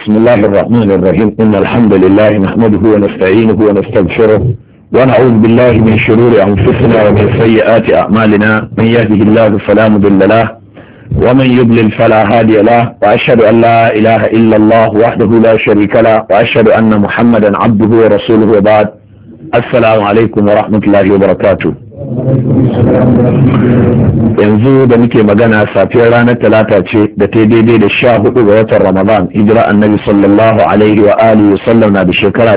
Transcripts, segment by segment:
بسم الله الرحمن الرحيم إن الحمد لله نحمده ونستعينه ونستغفره ونعوذ بالله من شرور أنفسنا ومن سيئات أعمالنا من يهده الله فلا مضل له ومن يضلل فلا هادي له وأشهد أن لا إله إلا الله وحده لا شريك له وأشهد أن محمدا عبده ورسوله وبعد السلام عليكم ورحمة الله وبركاته. yanzu da muke magana safiyar ranar talata ce da ta daidai da 14 ga watan ramadan hijira annabi sallallahu alaihi wa alihi wa sallam na da shekara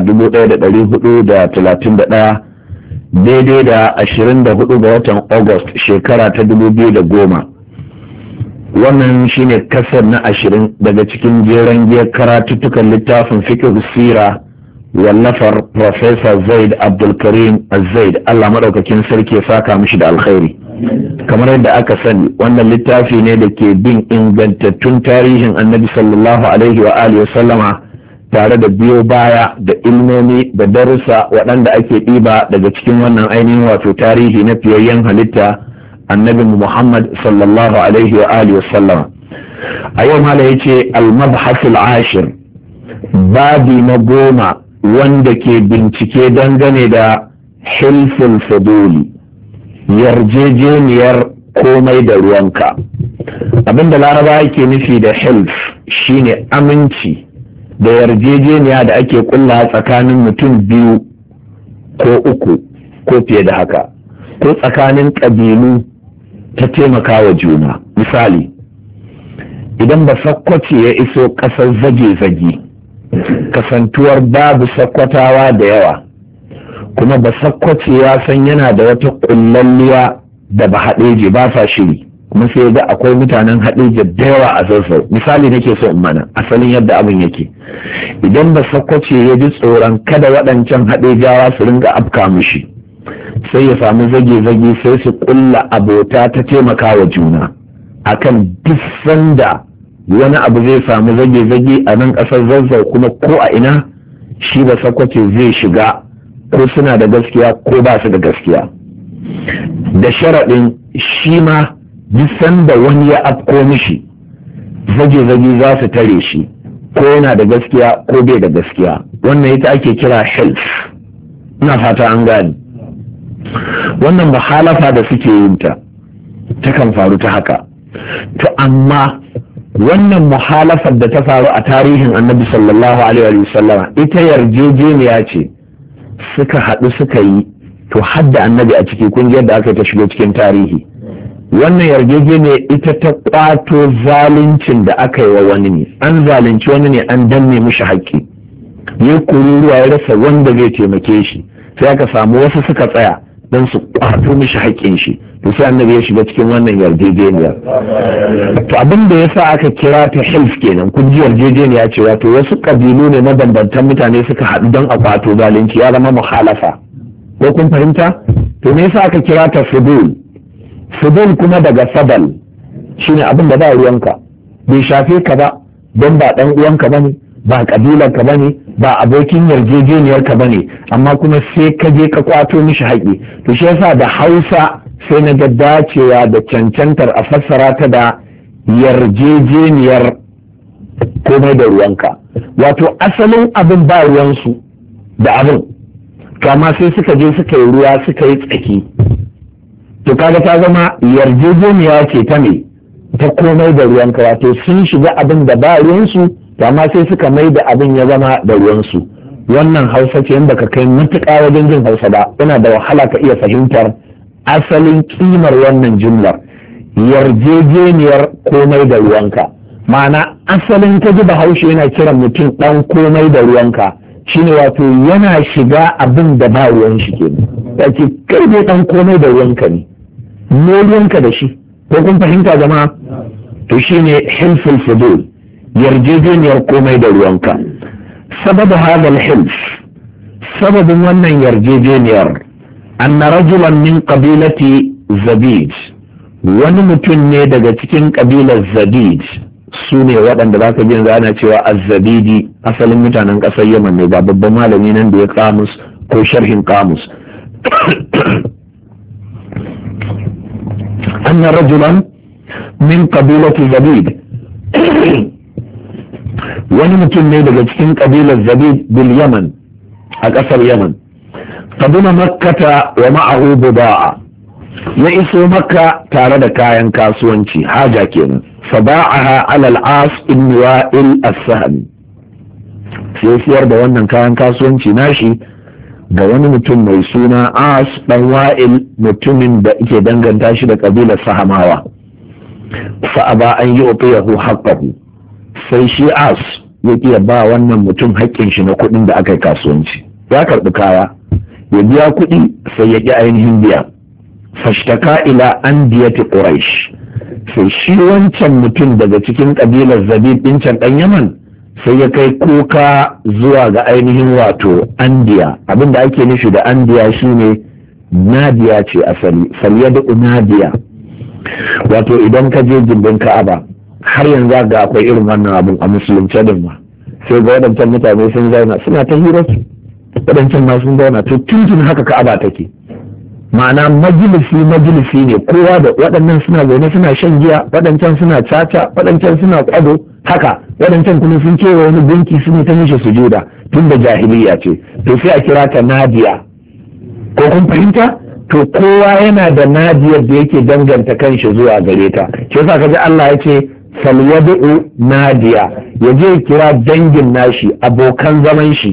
1431 daidai da 24 ga watan august shekara ta 2010. wannan shine kasar na 20 daga cikin jeren giyar karatuttukan littafin fiqh sira wallafar Professor Zaid Abdulkarim Zaid Allah madaukakin sarki ya saka mishi da alkhairi. Kamar yadda aka sani wannan littafi ne da ke bin ingantattun tarihin annabi sallallahu alaihi wa alihi sallama tare da biyo baya da ilmomi da darussa waɗanda ake ɗiba daga cikin wannan ainihin wato tarihi na fiyayyen halitta annabi Muhammad sallallahu alaihi wa alihi sallama. A yau mala yace al-mabhasul ashir, babi na 10 wanda ke bincike dangane da hilful fuduli, yarjejeniyar komai da ruwanka. Abinda laraba yake nufi da hilf shine aminci da yarjejeniya da ake kulla tsakanin mutum biyu ko uku ko fiye da haka, ko tsakanin ƙabilu ta taimakawa juna. Misali, idan ba sakkwace ya iso ƙasar zage-zage, kasantuwar babu sakkwatawa da yawa, kuma ba sakkwace ya san yana da wata kullalliya da ba haɗeje ba sa shiri, kuma sai ga akwai mutanen haɗeje da yawa a zazzau. Misali nake so in mana asalin yadda abin yake. Idan ba sakkwace ya ji tsoron kada waɗancan haɗejawa su ringa afka mishi, sai ya samu zage-zage sai su ƙulla abota ta taimakawa juna akan duk sanda wani abu zai samu zage-zage a nan ƙasar zazzau, kuma ko a ina shi ba sakwace zai shiga, ko suna da gaskiya ko ba su da gaskiya, da sharaɗin shi ma duk sanda wani ya afko mishi zage-zage za su tare shi, ko yana da gaskiya ko bai da gaskiya. wannan ita ake kira hilf. ina fata an gani. wannan muhalafa da suke yin ta takan faru ta haka. To amma wannan muhalafar da ta faru a tarihin annabi sallallahu alaihi wasallama ita yarjejeniya ce suka haɗu suka yi, to hadda annabi a ciki, kun yadda aka ta shigo cikin tarihi. wannan yarjejeniya ita ta kwato zaluncin da aka yi wa wani ne, an zalunci wani ne, an danne mishi haƙƙi, ya kururuwa ya rasa wanda zai taimake shi, sai aka samu wasu suka tsaya don su kwato mishi haƙƙin shi, to sai annabi ya shiga cikin wannan yarjejeniyar. To abin da yasa aka kira ta hilf kenan, kun ji yarjejeniya ce, wato wasu kabilu ne mabambantan mutane suka haɗu don a kwato zalunci, ya zama muhalafa. ko kun fahimta? To me yasa aka kira ta fudul? Fudul kuma daga fadal shine abin da ba ruwanka, bai shafe ka ba, don ba ɗan uwanka bane, ba kabilar ka bane, ba abokin yarjejeniyar ka bane, amma kuma sai ka je ka kwato mishi haƙi. To shi yasa da Hausa sai na ga dacewa da cancantar a fassara ta da yarjejeniyar komai da ruwanka. Wato asalin abin ba ruwansu da abin, kama sai suka je suka yi ruwa suka yi tsaki. To kaga ta zama yarjejeniya ce ta me, ta komai da ruwanka, wato sun shiga abin da ba ruwansu, amma sai suka mai da abin ya zama da ruwansu. Wannan Hausa ce, in baka kai matuƙa wajen jin Hausa ba, yana da wahala ka iya fahimtar asalin kimar wannan jumlar, yarjejeniyar komai da ruwanka. Ma'ana asalin ka ji Bahaushe yana kiran mutum ɗan komai da ruwanka, shine wato yana shiga abin da ba ruwan shi kenan. Yace kai dai ɗan komai da ruwanka ne, me ruwanka da shi? Ko kun fahimta jama'a? To shine hilful fudul, yarjejeniyar komai da ruwanka. Sababu hadal hilf, sababin wannan yarjejeniyar, anna rajulan min qabilati Zabid, wani mutum ne daga cikin kabilar Zabid, su ne waɗanda za ka jin ana cewa Az-Zabidi, asalin mutanen ƙasar Yaman ne, ba babban malami nan da ya kamus ko sharhin kamus. anna rajulan min qabilati Zabid, wani mutum ne daga cikin kabilar Zabid bil Yaman a ƙasar Yaman. Kaduna makkata wa ma'ahu buda'a, ya iso makka tare da kayan kasuwanci, haja kenan. Faba'aha ala al-As ibn Wa'il as-Sahmi, sai siyar da wannan kayan kasuwanci nashi ga wani mutum mai suna As dan Wa'il, mutumin da yake danganta shi da kabilar Sahamawa. Fa aba an yu'tiyahu haqqahu, sai shi As ya ba wannan mutum haƙƙin shi na kuɗin da aka yi kasuwanci. Ya karɓi kaya, ya biya kuɗi, sai ya ƙi ainihin biya. Fashtaka ila andiyati Quraish, sai shi wancan mutum daga cikin kabilar Zabid din can dan Yaman sai ya kai kuka zuwa ga ainihin wato Andiya. Abin da ake nufi da Andiya shine Nadiya ce asali, falyadu Nadiya. Wato idan ka je gindin Ka'aba, har yanzu ga akwai irin wannan abun a musulunci din ma, sai ga waɗancan mutane sun zauna suna ta hira su, waɗancan ma sun zauna, to tun haka Ka'aba take. Ma'ana majalisi ne, kowa da waɗannan suna zaune suna shan giya, waɗancan suna caca, waɗancan suna kwado, haka waɗancan kuma sun kewa wani gunki su ne ta mishi sujuda tun da jahiliya ce, to sai a kira ta Nadiya. Ko kun fahimta? To kowa yana da Nadiyar da yake danganta kanshi zuwa gare ta. Shi yasa kaji Allah ya ce falyad'u Nadiya, ya je kira dangin nashi, abokan zaman shi.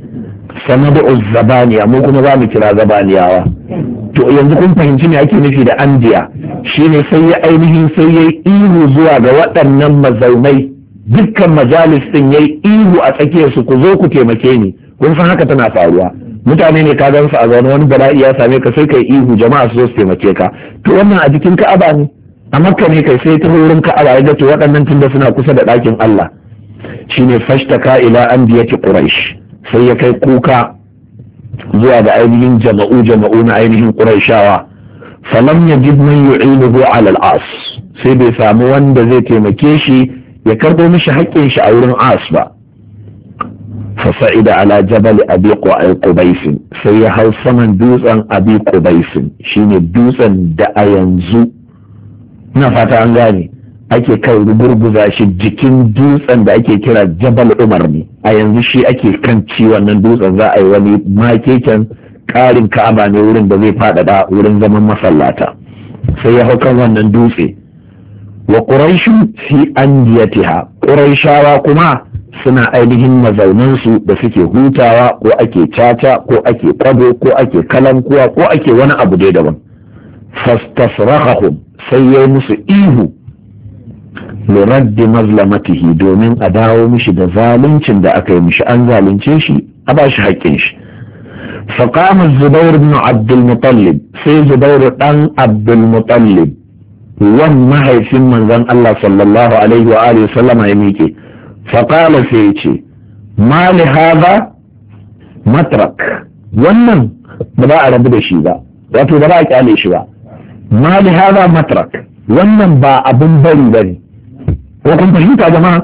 Sanad'u Zabaniya, mu kuma za mu kira Zabaniyawa. To yanzu kun fahimci me ake nufi da Andiya, shine sai ya ainihin sai ya yi ihu zuwa ga waɗannan mazaunai, dukkan majalis ɗin ya yi ihu a tsakiyar su, ku zo ku taimake ni. Kun san haka tana faruwa, mutane ne ka gan su a zaune, wani bala'i ya same ka sai kai ihu jama'a su zo su taimake ka. To wannan a jikin Ka'aba ne, a Makka ne kai, sai ta wurin Ka'aba ya ga to waɗannan tunda suna kusa da ɗakin Allah. Shine fashtaka ila andiyati Quraish, sai ya kai kuka zuwa ga ainihin jama'u na ainihin Qurayshawa. Falam yajid man yu'inuhu ala al-As, sai bai samu wanda zai taimake shi ya karbo mishi haƙƙin shi a wurin As ba. Fasa'ida ala jabal Abi Qubais, sai ya hau saman dutsen Abi Qubais, shine dutsen da a yanzu, ina fata an gane, ake kan rugurguza shi jikin dutsen da ake kira Jabal Umar ne, a yanzu shi ake kan ci wannan dutsen, za a yi wani makeken ƙarin Ka'aba ne wurin da zai faɗaɗa wurin zaman masallata. Sai ya hau kan wannan dutse. Wa Quraishu fi andiyatiha, Quraishawa kuma suna ainihin mazaunansu da suke hutawa, ko ake caca, ko ake kwado, ko ake kalankuwa, ko ake wani abu dai daban. Fastasrahum, sai ya yi musu ihu liraddi mazlamatihi, domin a dawo mishi da zaluncin da aka yi mishi, an zalunce shi a ba shi haƙƙin shi. Faqama Zubair ibn Abdul Muttalib, sai Zubair dan Abdul Muttalib, wan mahaifin manzon Allah sallallahu alaihi wa alihi sallama, ya miƙe. Faqala, sai ya ce, ma li hadha matrak, wannan ba za a rabu da shi ba, wato ba za a kyale shi ba. Ma li hadha matrak, wannan ba abin bari bane. Ko kun fahimta jama'a?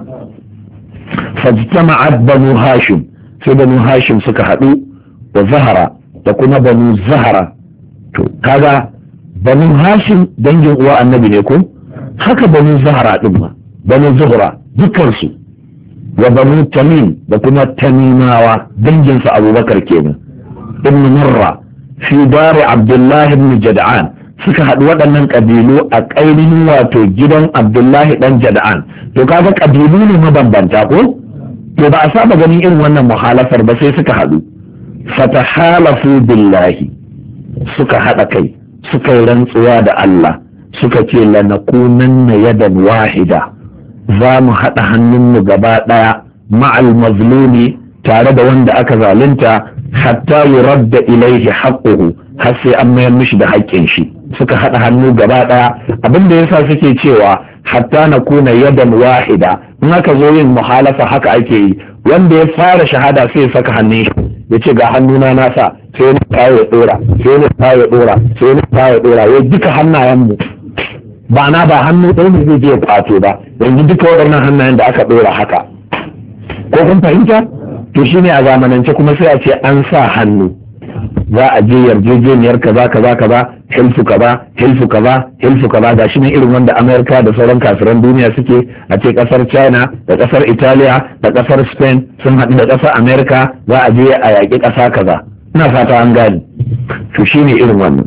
Fajtama'at banu Hashim, sai banu Hashim suka haɗu, wa Zahara da kuma banu Zahara. To kaga banu Hashim dangin uwa annabi ne ko? Haka banu Zahara din ma, banu Zuhra dukkansu, wa banu Tamim da kuma Tamimawa danginsu Abubakar kenan. Ibn Murra fi dari Abdullah ibn Jad'an, suka haɗu waɗannan ƙabilu a ƙainihin wato gidan Abdullahi ɗan Jada'an. To kaga ƙabilu ne mabambanta ko? To ba a saba ganin irin wannan muhalafar ba, sai suka haɗu. Fatahalafu billahi, suka haɗa kai, suka yi rantsuwa da Allah, suka ce lanakunanna yadan wahida, za mu haɗa hannunmu gaba ɗaya ma'al mazlumi, tare da wanda aka zalunta, hatta yuradda ilaihi haqquhu, har sai an mayar mishi da haƙƙin shi. Suka haɗa hannu gaba ɗaya, abin da yasa suke cewa hatta na kuna yadan wahida, in aka zo yin muhalafa haka ake yi, wanda ya fara shahada sai ya saka hannun shi, ya ce ga hannuna nasa, sai wani kawo ya ɗora, sai wani kawo ya ɗora, sai wani kawo ya ɗora, ya duka hannayenmu, ba na ba hannu ɗaya ne zai je ya kwato ba, yanzu duka waɗannan hannayen da aka ɗora haka. Ko kun fahimta? To shine a zamanance kuma sai a ce an sa hannu, za a je yarjejeniyar kaza kaza kaza, hilfu kaza hilfu kaza hilfu kaza gashi ne irin wanda Amerika da sauran kafiran duniya suke, a ce kasar China da kasar Italiya da kasar Spain sun haɗu da kasar Amerika za a je a yaƙi ƙasa kaza. Ina fata an gane. To shine irin wannan.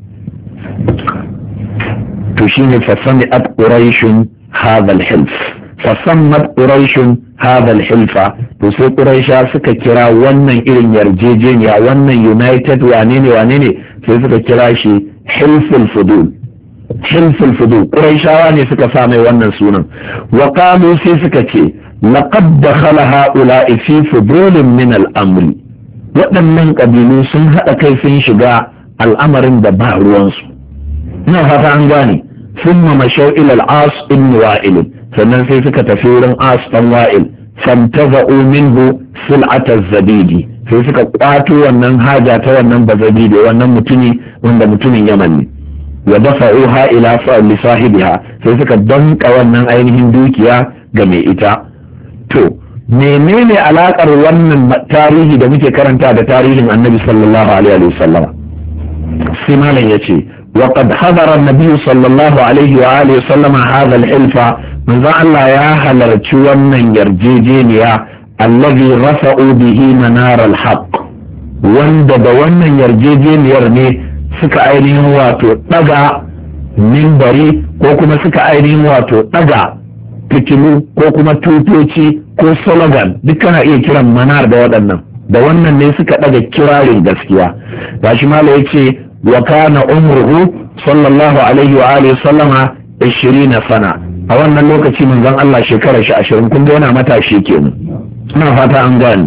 To shine fasami'at quraishun hadha al-hilf, fasammat quraishun hadha al-hilfa. To sai quraisha suka kira wannan irin yarjejeniya, wannan united wane ne sai suka kira shi hilful fudul. Hilful fudul quraishawa ne suka sa mai wannan sunan. Wa qalu sai suka ce laqad dakhala ha'ula'i fi fudulin min al-amri, waɗannan ƙabilu sun haɗa kai sun shiga al'amarin da ba ruwansu. Ina fata an gane. Thumma mashaw ila al-as ibn wa'il, sannan sai suka tafi wurin as dan wa'il, fantaza'u minhu sil'at az-zabidi, sai suka kwato wannan haja ta wannan bazabidi, wannan mutumi wanda mutumin Yaman ne. Wa dafa'uha ila li sahibiha, sai suka danka wannan ainihin dukiya ga mai ita. To menene alakar wannan tarihi da muke karanta da tarihin Annabi sallallahu alaihi wasallam? Sai malam yace وقد حضر النبي صلى الله عليه وآله وسلم هذا الحلف من ذا الله يا هلرتي wannan yarjejeniya الذي رفعوا به منار الحق, wanda da wannan yarjejeniyar ne suka ainihin wato daga mimbari ko kuma suka ainihin wato daga fitilu ko kuma tutoci ko slogan, duk kana iya kiran manar da waɗannan. Da wannan ne suka daga kirarin gaskiya. Gashi mala yace wa kana umruhu sallallahu alaihi wa alihi sallama 20 sana, a wannan lokaci manzon Allah shekara shi 20, kun ga yana matashi kenan. Ina fata an gane.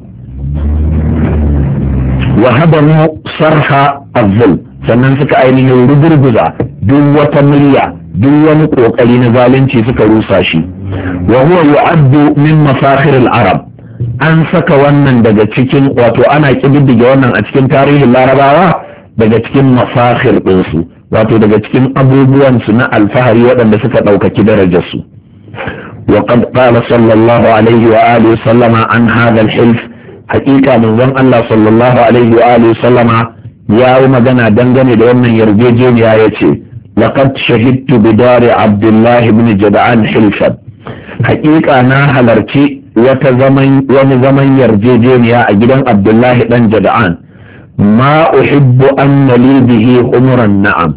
Wa hadamu sarha azzul, sannan suka ainihin rugurguza duk wata murya, duk wani kokari na zalunci suka rusa shi. Wa huwa yu'addu min mafakhir al-arab, an saka wannan daga cikin, wato ana kididdige wannan a cikin tarihin larabawa daga cikin mafakhir ɗinsu, wato daga cikin abubuwansu na alfahari waɗanda suka ɗaukaki darajarsu. wa qad qala sallallahu alaihi wa alihi sallama an hadha al-hilf, haƙiƙa manzon Allah sallallahu alaihi wa alihi sallama ya yi magana dangane da wannan yarjejeniya yace laqad shahidtu bi dari Abdullah ibn Jad'an hilfan, haƙiƙa na halarci wani zaman yarjejeniya a gidan Abdullahi dan Jad'an. ما أحب أن لي به عمر النعم،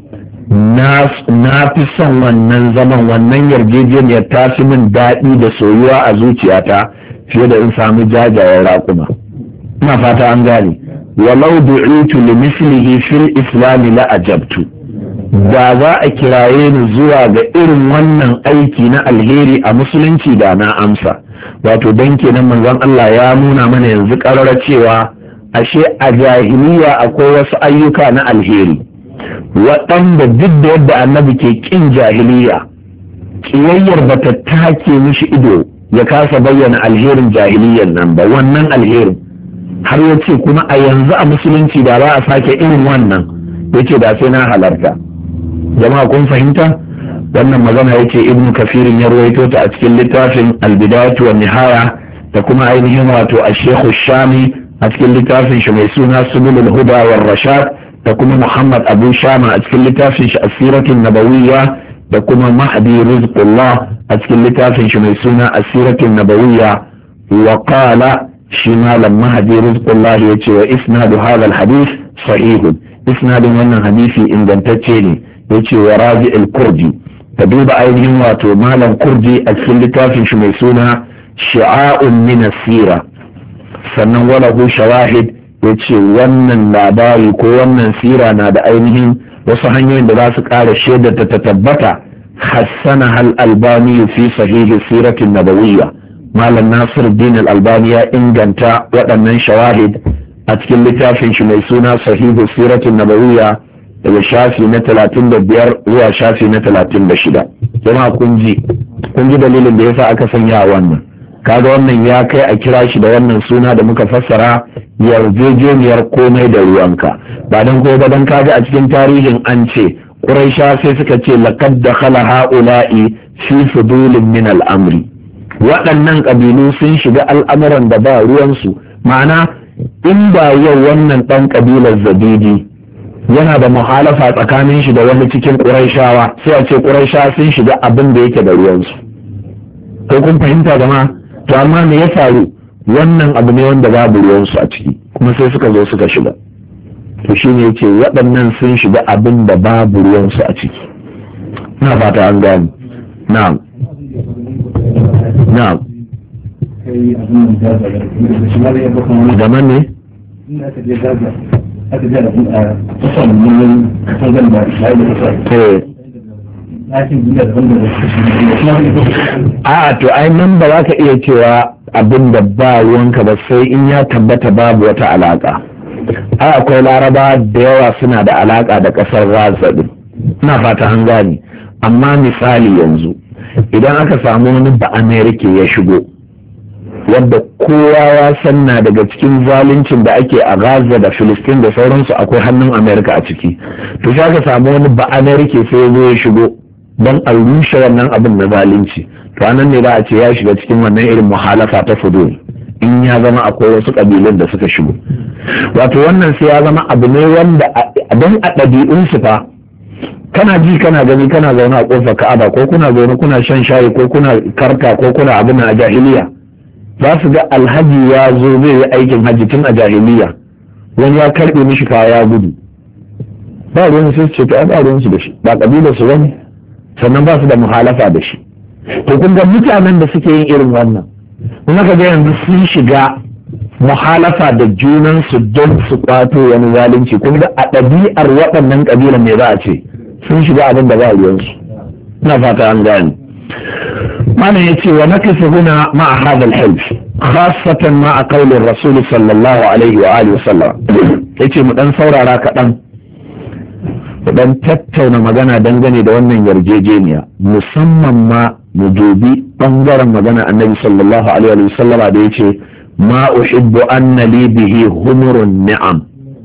na fi son wannan zaman, wannan yarjejeniyar ta fi min daɗi da soyuwa a zuciyata fiye da in samu jajayen raƙuma. Ina fata an gane. walau du'itu li mislihi fil islam la ajabtu, da za a kiraye ni zuwa ga irin wannan aiki na alheri a musulunci da na amsa. Wato dan kenan manzon Allah ya nuna mana yanzu ƙarara cewa ashe a jahiliya akwai wasu ayyuka na alheri waɗanda duk da yadda annabi ke ƙin jahiliya, ƙiyayyar ba ta take mishi ido ya kasa bayyana alherin jahiliyar nan ba, wannan alherin har ya ce kuma a yanzu a musulunci da ba a sake irin wannan, ya ce da sai na halarta. Jama'a kun fahimta? Wannan magana ya ce ibnu kafirin ya ruwaito ta a cikin littafin albidayatu wan nihaya, da kuma ainihin wato ash-shaykh shami a cikin littafin shi mai suna subulul huda war rashad, da kuma Muhammad Abu Shama a cikin littafin shi asiratun nabawiyya, da kuma Mahdi Rizqullah a cikin littafin shi mai suna asiratun nabawiyya. Wa qala, shi malam Mahdi Rizqullah yace wa isnadu hadha al-hadith sahihun, isnadin wannan hadisi ingantacce ne. Yace wa Rabi al-Kurdi, ka duba ainihin wato malam Kurdi a cikin littafin shi mai suna shi'a'un min as-sira. Sannan walahu shawahid, ya ce wannan labari ko wannan sira na da ainihin wasu hanyoyin da za su ƙara shaidar ta tabbata. hassana hal albani fi sahihi siratin nabawiyya, malam Nasiruddin al-Albani ya inganta waɗannan shawahid a cikin littafin shi mai suna sahihi siratin nabawiyya daga shafi na 35 zuwa shafi na 36. Jama'a kun ji dalilin da yasa aka sanya wannan. Kaga wannan ya kai a kira shi da wannan suna da muka fassara yarjejeniyar komai da ruwanka, ba don ko ba don kaga a cikin tarihin an ce Quraisha sai suka ce laqad dakhala ha'ula'i fi fudulin min al'amri, waɗannan ƙabilu sun shiga al'amuran da ba ruwansu. Ma'ana in ba yau wannan ɗan ƙabilar Zabidi yana da muhalafa tsakanin shi da wani cikin ƙurayshawa, sai a ce ƙurayshawa sun shiga abin da yake da ruwansu. ko kun fahimta jama'a? To amma me ya faru? Wannan abu ne wanda babu ruwansu a ciki, kuma sai suka zo suka shiga. To shi ne yace waɗannan sun shiga abin da babu ruwansu a ciki. Na fata an gani. Na'am. Na'am. Zaman ne? A to ai nan ba za ka iya cewa abin da ba ruwanka ba sai in ya tabbata babu wata alaka. Ai akwai laraba da yawa suna da alaka da kasar Gaza din. Ina fata an gane. Amma misali yanzu idan aka samu wani ba Amerika ya shigo wadda kowa ya sanna daga cikin zaluncin da ake a Gaza da Filistin da sauransu akwai hannun Amerika a ciki, to sai aka samu wani ba Amerika sai ya zo ya shigo don a rushe wannan abin na zalunci, to anan ne za a ce ya shiga cikin wannan irin muhalafa ta fudul in ya zama akwai wasu kabilun da suka shigo. Wato wannan sai ya zama abu ne wanda don a ɗabi'unsu fa kana ji kana gani kana zaune a ƙofar Ka'aba ko kuna zaune kuna shan shayi ko kuna karta ko kuna abin a jahiliya, za su ga alhaji ya zo zai yi aikin hajji tun a jahiliya, wani ya karɓe mishi kaya ya gudu, ba ruwan sai su ce to ba ruwan su da shi, ba kabilar su bane, sannan ba su da muhalafa da shi. To kun ga mutanen da suke yin irin wannan, kun ga yanzu sun shiga muhalafa da junan su don su kwato wani zalunci, kun ga a ɗabi'ar waɗannan kabilan me za a ce sun shiga abin da ba ruwan su. Ina fata an gane. معنى يتي ونكف هنا مع هذا الحلف خاصة مع قول الرسول صلى الله عليه وآله وسلم يتي مدن ثورة راكا مدن تتونا مدنا دنغني دوانا يرجيجينيا مصمم ما مجوبي انظر مدنا النبي صلى الله عليه وسلم يتي ما أحب أن لي به همر النعم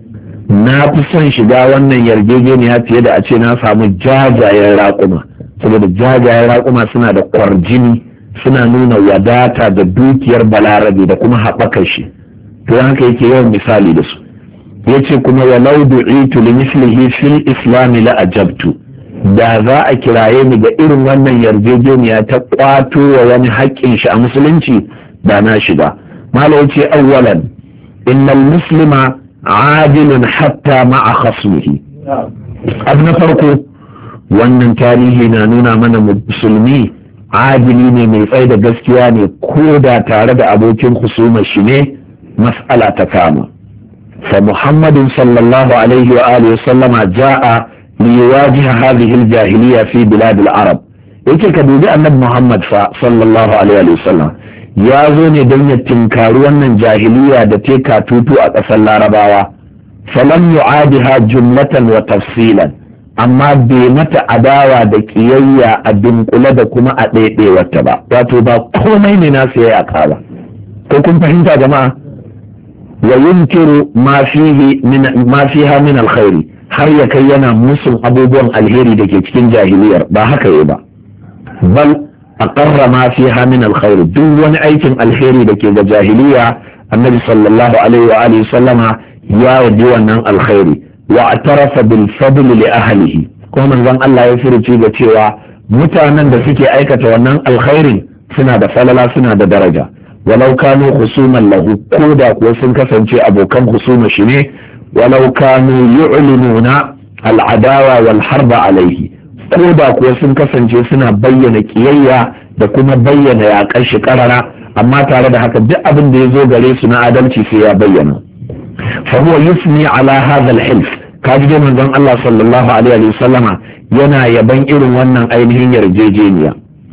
na fi son shiga wannan yarjejeniya fiye da a ce na samu jajayen raƙuma, saboda jajayen raƙuma suna da kwarjini, suna nuna wadata da dukiyar balarabe da kuma haɓakar shi, to haka yake yawan misali da su. yace kuma walau du'itu li mislihi fil islam la ajabtu, da za a kiraye ni ga irin wannan yarjejeniya ta kwato wa wani haƙƙin shi a musulunci da na shiga. Malam yace awwalan innal muslima adilun hatta ma'a khasmihi. Abu na farko, wannan tarihi na nuna mana musulmi adili ne mai tsaye da gaskiya ne ko da tare da abokin husuma shi ne mas'ala ta kama. Fa Muhammadun sallallahu alaihi wa alihi sallama ja'a li yuwajiha hadhihi al-jahiliya fi bilad al-arab. Yake ka dubi annabi Muhammad fa sallallahu alaihi wa sallam ya zo ne don ya tinkari wannan jahiliya da teka tutu a ƙasar Larabawa. Falam yu'adiha jumlatan wa tafsilan, amma bai mata adawa da kiyayya a dunkule da kuma a ɗaiɗewarta ba, wato ba komai ne na sai ya ba. Ko kun fahimta jama'a? Wa yunkiru ma fiha min alkhairi, har ya kai yana musun abubuwan alheri da ke cikin jahiliyar, ba haka yi ba. Bal aqarra ma fiha min alkhairi, duk wani aikin alheri da ke ga jahiliya annabi sallallahu alaihi wa alihi sallama ya yabi wannan alkhairi. Wa atarafa bil fadl li ahlihi, kuma manzon Allah ya furuci ga cewa mutanen da suke aikata wannan alkhairin suna da falala, suna da daraja. Walau kanu khusuman lahu, ko da kuwa sun kasance abokan husuma shi ne. Walau kanu yu'linuna al'adawa wal harba alaihi, ko da kuwa sun kasance suna bayyana kiyayya da kuma bayyana yaƙar shi karara, amma tare da haka duk abin da ya zo gare su na adalci sai ya bayyana. فهو يثني على هذا الحلف. kaji dai manzon Allah sallallahu alaihi wa sallama yana yaban irin wannan ainihin yarjejeniya.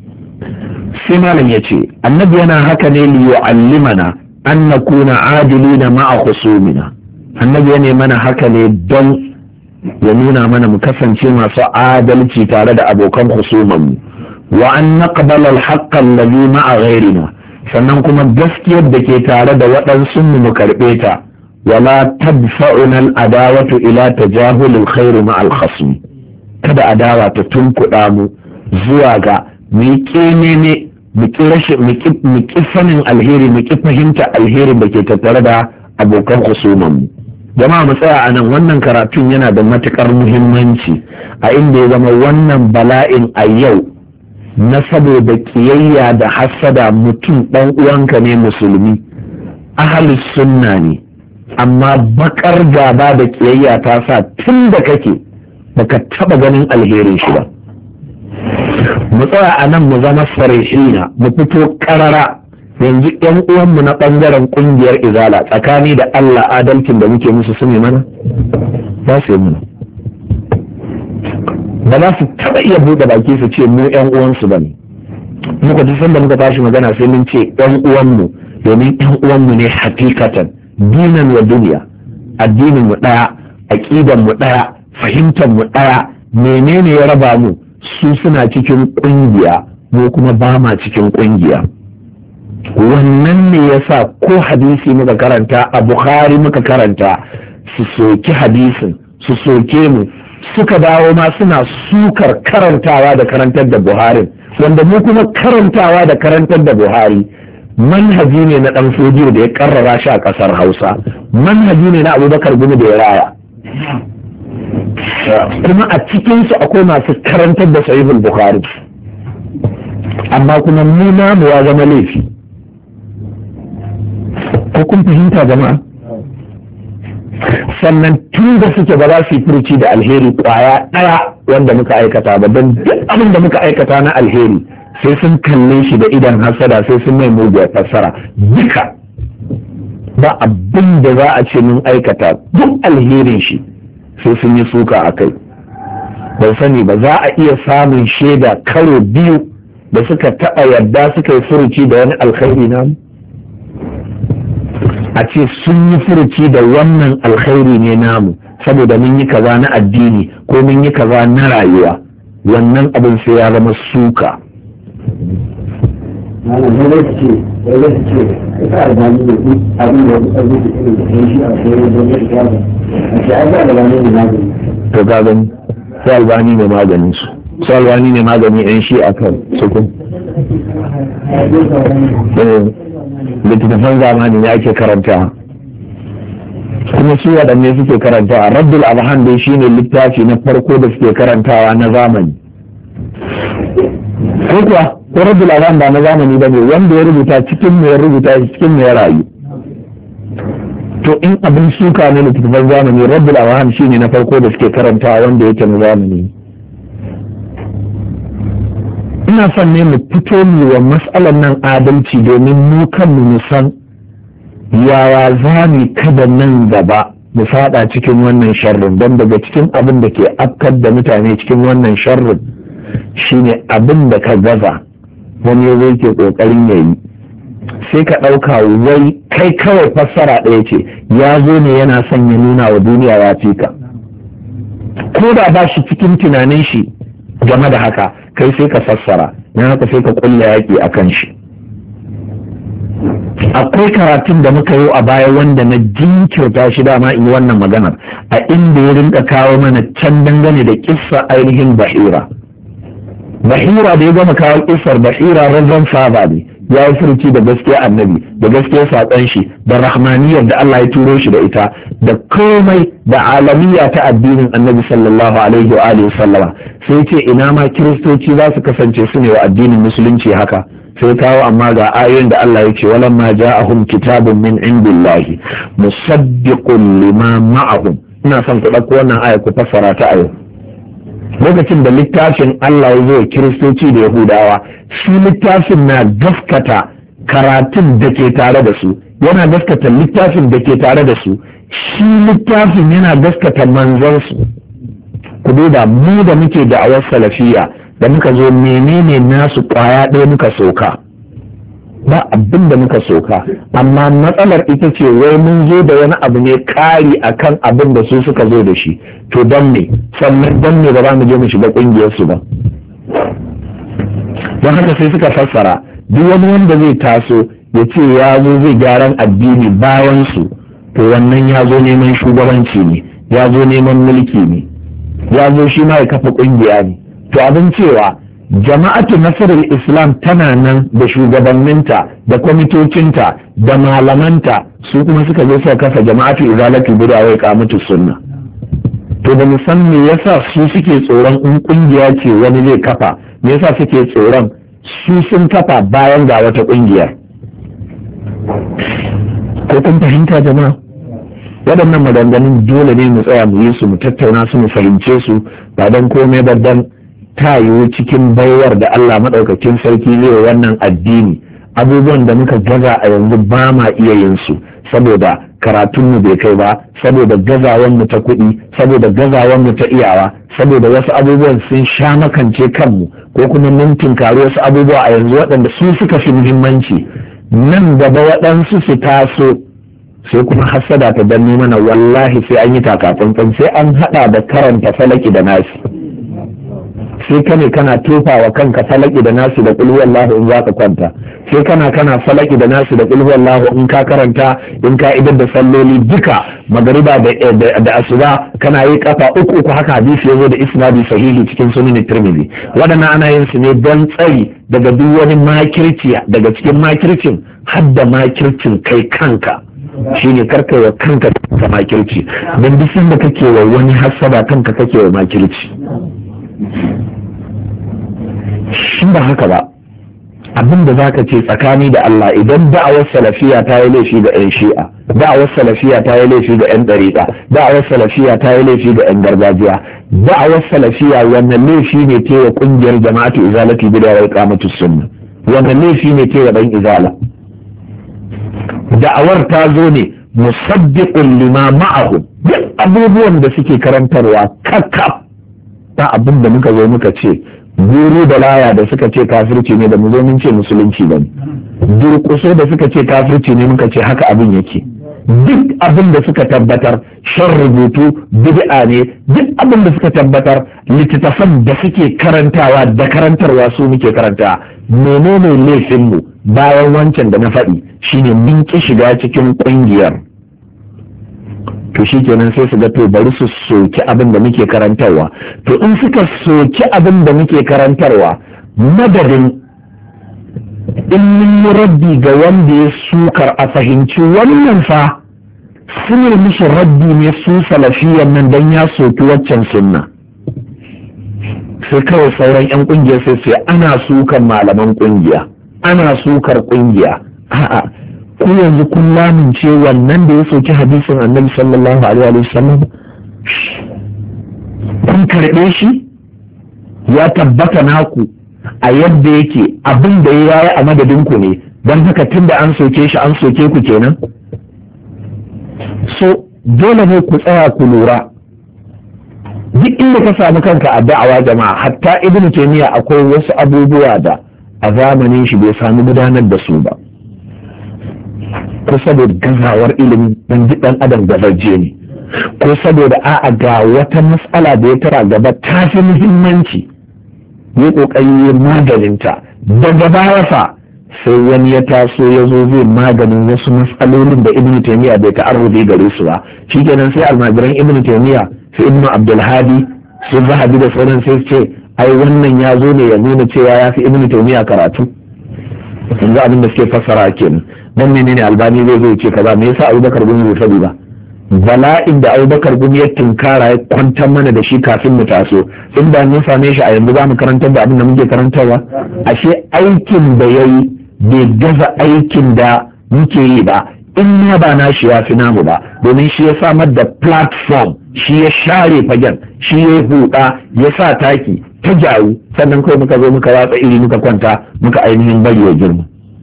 Sai malam yace annabi yana haka ne li yu'allimana an nakuna adilina ma'a khusumina. Annabi yana mana haka ne don ya nuna mana mu kasance masu adalci tare da abokan husumanmu, wa an naqbala al-haqqa alladhi ma'a ghayrina, sannan kuma gaskiyar da ke tare da waɗansu mu karɓe ta. wala tadfa'una al-adawatu ila tajahul al-khair ma'a al-khasm, kada adawa ta tunkuɗa mu zuwa ga mu ƙenene mu ƙi sanin alheri, mu ƙi fahimta alherin da ke tattare da abokan husuman mu. jama'a mu tsaya a nan, wannan karatun yana da matukar muhimmanci a inda ya zama wannan bala'in a yau na saboda kiyayya da hassada, mutum ɗan uwanka ne musulmi, ahlus sunna ne, amma bakar gaba da kiyayya ta sa tun da kake baka taba ganin alherin shi ba. Mu tsaya a nan mu zama sarihina, mu fito karara. Yanzu yan uwanmu na ɓangaren ƙungiyar izala, tsakani da Allah adalcin da muke musu su ne mana ba su yi mana, ba za su taɓa iya buɗe baki su ce mu yan uwansu ba ne. Muka duk sanda muka tashi magana sai mun ce yan uwanmu, domin yan uwanmu ne hakikatan, dinan wa duniya, addinin mu ɗaya, aƙidan mu ɗaya, fahimtar mu ɗaya. Menene ya raba mu? Su suna cikin ƙungiya, mu kuma ba ma cikin ƙungiya. Wannan ne ya sa ko hadisi muka karanta a Bukhari muka karanta, su soki hadisin, su soke mu, suka dawo ma suna sukar karantawa da karantar da Buhari, wanda mu kuma karantawa da karantar da Buhari manhaji ne na ɗan Fodiyo da ya karrara shi a ƙasar Hausa, manhaji ne na Abubakar Gumi da ya raya, kuma a cikinsu akwai masu karantar da Sahihul Bukhari, amma kuma mu namu ya zama laifi. Ko kun fahimta jama'a? Sannan tun da suke ba za su yi furuci da alheri kwaya ɗaya wanda muka aikata ba, don duk abin da muka aikata na alheri sai sun kalle shi da idan hasada, sai sun mai muguwar fassara. Duka ba abin da za a ce mun aikata duk alherin shi sai sun yi suka a kai. Ban sani ba za a iya samun shaida karo biyu da suka taɓa yarda suka yi furuci da wani alkhairi namu, a ce sun yi furuci da wannan alkhairi ne namu saboda mun yi kaza na addini ko mun yi kaza na rayuwa, wannan abin sai ya zama suka. To ga gani sai albani ne maganin su albani ne magani yan shi a kan sukun littattafan zamani ne ake karanta, kuma su waɗanne suke karantawa. Raddul Adhan dai shine littafi na farko da suke karantawa na zamani, ko kuwa ko Raddul Adhan ba na zamani ba ne, wanda ya rubuta cikin mu ya rubuta cikin mu ya rayu. To in abin suka ne littattafan zamani, Raddul Adhan shine na farko da suke karantawa wanda yake na zamani. Ina son ne mu fito mu wa matsalar nan adalci domin mu kanmu mu san yaya za mu kada nan gaba mu fada cikin wannan sharrin, don daga cikin abin da ke afkar da mutane cikin wannan sharrin shine abin da ka gaza wani ya ke kokarin ya yi, sai ka ɗauka wai kai kawai fassara ɗaya ce, ya zo ne yana son ya nuna wa duniya ya fi ka, ko da ba shi cikin tunanin shi game da haka, kai sai ka fassara, na haka sai ka kulla yaƙi a kan shi. Akwai karatun da muka yi a baya wanda na jinkirta shi dama in yi wannan maganar, a inda ya rinka kawo mana can dangane da kissa ainihin Bahira. Bahira da ya gama kawo kissar Bahira razan saba ne, ya yi furuci da gaskiya annabi, da gaskiya saƙon shi, da rahmaniyar da Allah ya turo shi da ita, da komai da alamiya ta addinin annabi sallallahu alaihi wa alihi sallama. Sai ce ina ma kiristoci za su kasance su ne wa addinin musulunci haka. Sai kawo amma ga ayoyin da Allah ya ce walamma ja'ahum kitabun min indillahi musaddiqun lima ma'ahum. Ina son ku ɗauko wannan aya ku fassara ta a yau. Lokacin da littafin Allah ya zo kiristoci da Yahudawa, shi littafin na gaskata karatun da ke tare da su, yana gaskata littafin da ke tare da su, shi littafin yana gaskata manzansu. Ku duba mu da muke da'awar salafiya da muka zo menene nasu kwaya ɗaya muka soka, ba abin da muka soka, amma matsalar ita ce wai mun zo da wani abu ne ƙari akan abin da su suka zo da shi. To don me sannan don me ba za mu je mu shiga ƙungiyar su ba? Don haka sai suka fassara duk wani wanda zai taso ya ce ya zo zai gyaran addini bayan su, to wannan ya zo neman shugabanci ne, ya zo neman mulki ne, ya zo shi ma ya kafa ƙungiya ne. To abin cewa jama'atu nasarar islam tana nan da shugabanninta da kwamitocinta da malamanta, su kuma suka zo suka kafa jama'atu izalatu bid'a wa iqamatu sunna. to da san me yasa su suke tsoron in kungiya ce wani zai kafa, me yasa suke tsoron su sun kafa bayan ga wata kungiyar? ko kun fahimta jama'a? waɗannan maganganun dole ne mu tsaya mu yi su, mu tattauna su, mu fahimce su, ba don komai ba dan ta yiwu cikin baiwar da Allah maɗaukakin sarki zai wannan addini, abubuwan da muka gaza a yanzu ba ma iya yin su saboda karatunmu bai kai ba, saboda gazawanmu ta kuɗi, saboda gazawanmu ta iyawa, saboda wasu abubuwan sun sha makance kanmu, ko kuma mun tinkari wasu abubuwa a yanzu waɗanda su suka fi muhimmanci. Nan gaba waɗansu su taso sai kuma hassada ta danne mana, wallahi sai an yi takatsantsan, sai an haɗa da karanta falaki da nasi. sai kana tofa wa kanka falaki da nasu da qul huwallahu in za ka kwanta, sai kana falaki da nasu da qul huwallahu in ka karanta, in ka idar da salloli duka magariba da asuba kana yi kafa uku haka hadisi yazo da isnadi sahihi cikin sunan Tirmidhi. waɗannan ana yin su ne don tsari daga duk wani makirci, daga cikin makircin hadda makircin kai kanka, shine karkai wa kanka ka makirci, don duk da kake wa wani hasaba kanka kake wa makirci. shi ba haka ba, abin da za ka ce tsakani da Allah, idan da'awar salafiya ta yi laifi ga 'yan shi'a, da'awar salafiya ta yi laifi ga 'yan ɗariƙa, da'awar salafiya ta yi laifi ga 'yan gargajiya, da'awar salafiya wannan laifi ne ta wa ƙungiyar jama'atu izalati bid'a wa iqamatu sunna, wannan laifi ne ta wa ɗan izala. da'awar ta zo ne musaddiqun lima ma'ahu, duk abubuwan da suke karantarwa kakkaf, ta abin da muka zo muka ce guru da laya da suka ce kafirci ne da mu zo mun ce musulunci ba ne, durƙuso da suka ce kafirci ne muka ce haka abin yake, duk abin da suka tabbatar shan rubutu bid'a ne, duk abin da suka tabbatar littattafan da suke karantawa da karantarwa su muke karanta. menene laifinmu bayan wancan da na faɗi shine mun ki shiga cikin ƙungiyar, to shi kenan sai su ga to bari su soki abin da muke karantarwa. to in suka soki abin da muke karantarwa, madadin in mun raddi ga wanda ya sukar a fahimci wannan fa sun yi musu raddi ne su salafiyan nan don ya soki waccan sunna, sai kawai sauran 'yan kungiya sai sai ana sukar malaman kungiya, ana sukar kungiya. a'a, ku yanzu kun lamince wannan da ya soki hadisin annabi sallallahu alaihi wa sallam kun karɓe shi ya tabbata naku a yadda yake, abin da ya yi a madadin ku ne, don haka tun da an soke shi an soke ku kenan. so dole ne ku tsaya ku lura, duk inda ka samu kanka a da'awa jama'a, hatta ibnu taymiya akwai wasu abubuwa da a zamanin shi bai sami gudanar da su ba, ko saboda gazawar ilimi dan adam gazaje ne, ko saboda a'a ga wata matsala da ya tara gaba ta fi muhimmanci, ya kokari maganinta, daga baya fa sai wani ya taso ya zo zai maganin wasu matsalolin da ibnu taymiya bai ta'arruzi gare su ba, shikenan sai almajiran ibnu taymiya sai ibnu abdul hadi su zahabi da sauran sai ce ai wannan ya zo ne ya nuna cewa ya fi ibnu taymiya karatu. yanzu abin da suke fassara kenan. dan menene albani zai zo ce kaza, me yasa abubakar gumi bai faɗi ba? bala'in da abubakar gumi ya tunkara ya kwantar mana da shi kafin mu taso, in da mun same shi a yanzu za mu karantar da abin da muke karantarwa. ashe aikin da ya yi bai gaza aikin da muke yi ba, in ma ba na shi ya fi namu ba, domin shi ya samar da platform, shi ya share fagen, shi ya huda, ya sa taki ta jaru, sannan kawai muka zo muka watsa iri muka kwanta muka ainihin bari ya girma.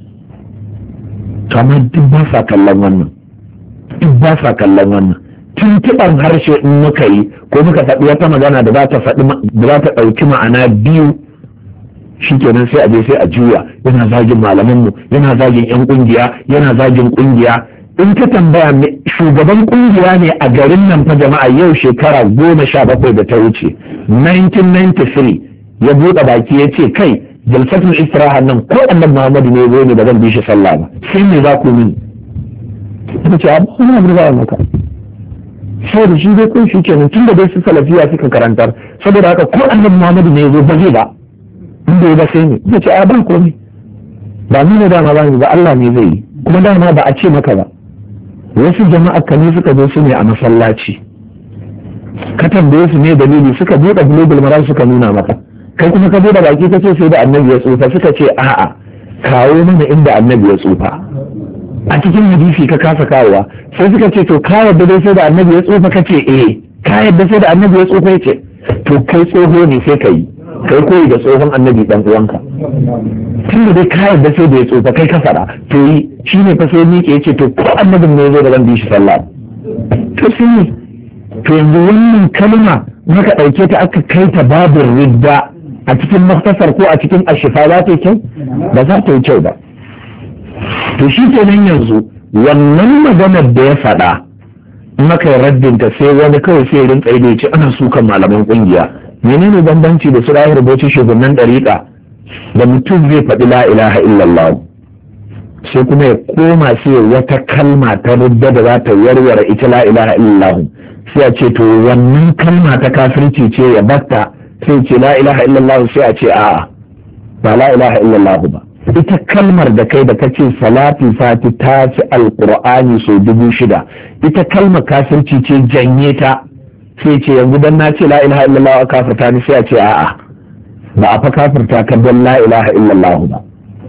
kamar duk ba sa kallon wannan, duk ba sa kallon wannan. tuntuɓar harshe in muka yi ko muka faɗi wata magana da za ta ɗauki ma'ana biyu, shi kenan sai a je sai a juya, yana zagin malamanmu, yana zagin 'yan kungiya, yana zagin kungiya. in ka tambaya shugaban kungiya ne a garin nan fa jama'a, yau shekara 17 da ta wuce 1993 ya buɗe baki ya ce kai jalsatul istiraha nan ko annabi Muhammadu ne zo ne ba zan bi shi sallah ba, sai me za ku mini? ita ce abu kuma abu za a maka sai da shi dai kun shi kenan, tun da dai su salafiya suka karantar, saboda haka ko annabi Muhammadu ne zo ba zai ba. in bai ba sai ne ya ce a ba komai, ba ni ne dama ba ni ba, Allah ne zai yi, kuma dama ba a ce maka ba. Wasu jama'a ne suka zo su ne a masallaci, ka tambaye su ne dalili, suka buɗe Bulugul Maram suka nuna maka, kai kuma ka buɗe baki ka ce sai da annabi ya tsufa, suka ce a'a kawo mana inda annabi ya tsufa. A cikin hadisi ka kasa kawowa, sai suka ce to ka yadda dai sai da annabi ya tsufa, ka ce ka yadda sai da annabi ya tsufa, ya ce to kai tsoho ne sai ka yi, kai koyi da tsohon annabi dan uwanka. Tun da dai ka yadda sai da ya tsufa kai ka faɗa, to yi shi ne fa sai miƙe ya ce to ko annabin ne zo da zan bi shi sallah. To sai to yanzu wannan kalma maka ɗauke ta aka kai ta babin ridda a cikin muktasar ko a cikin ashifa za ta yi kyau? Ba za ta yi kyau ba. To shi kenan yanzu wannan maganar da ya faɗa maka yi raddinta sai wani kawai sai rinka ido ya ce ana sukan malaman ƙungiya. Menene bambanci da su rahir bauchi shugabannin ɗariƙa da mutum zai faɗi la ilaha illallah sai kuma ya koma sai wata kalma ta ridda da za ta warware ita la ilaha illallah, sai a ce to wannan kalma ta kafirci ce ya batta, sai ce la ilaha illallah, sai a ce a'a ba la ilaha illallah ba, ita kalmar da kai da kace salati fati ta ci alqur'ani so 6000, ita kalmar kafirci ce, janye ta. Sai ce yanzu dan na ce la ilaha illallah a kafirta ni, sai a ce a'a ba a fa kafirta ka dan la ilaha illallah ba.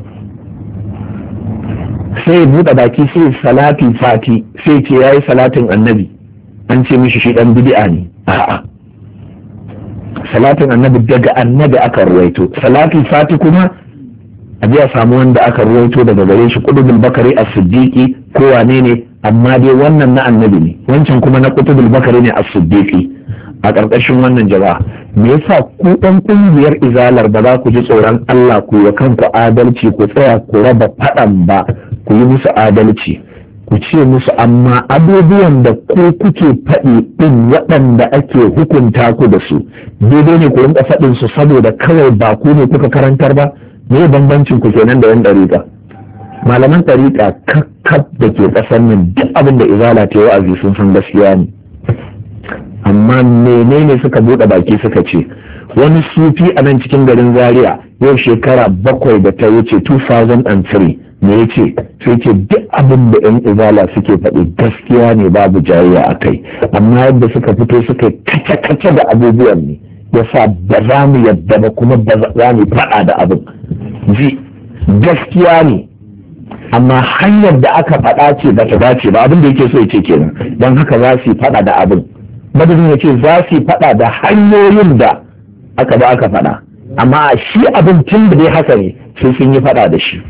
sai buɗe baki sai salati fati sai ce yayi salatin annabi, an ce mishi shi dan bid'a ne. A'a, salatin annabi daga annabi aka ruwaito, salatin fati kuma a biya samu wanda aka ruwaito daga gare shi Qutbul Bakari as-Siddiqi ko wane ne, amma dai wannan na annabi ne, wancan kuma na Qutbul Bakari ne as-Siddiqi. A ƙarƙashin wannan jama'a, me yasa ku ɗan ƙungiyar izalar ba za ku ji tsoron Allah ku yi kanku adalci, ku tsaya ku raba faɗan ba, ku yi musu adalci, ku ce musu amma abubuwan da ku kuke faɗi ɗin waɗanda ake hukunta ku da su daidai ne ku rinka faɗin su saboda kawai ba ku ne kuka karantar ba? Me bambancin ku kenan da yan ɗariƙa? Malaman ɗariƙa kakkab da ke ƙasar nan duk abin da izala ta yi wa'azi sun san gaskiya ne, amma menene suka buɗe baki suka ce? Wani sufi a nan cikin garin Zaria yau shekara 7 da ta wuce 2003 me ya ce? Sai ce duk abin da yan izala suke faɗi gaskiya ne, babu jayayya a kai, amma yadda suka fito suka kace-kace da abubuwan ne yasa ba za mu yadda ba, kuma ba za mu faɗa da abin. Ji gaskiya ne, amma hanyar da aka faɗa ce ba ta dace ba, abin da yake so ya ce kenan, don haka za su yi faɗa da abin. Madadin ya ce za su yi faɗa da hanyoyin da aka ba aka faɗa, amma shi abin tun da dai haka ne sai sun yi faɗa da shi.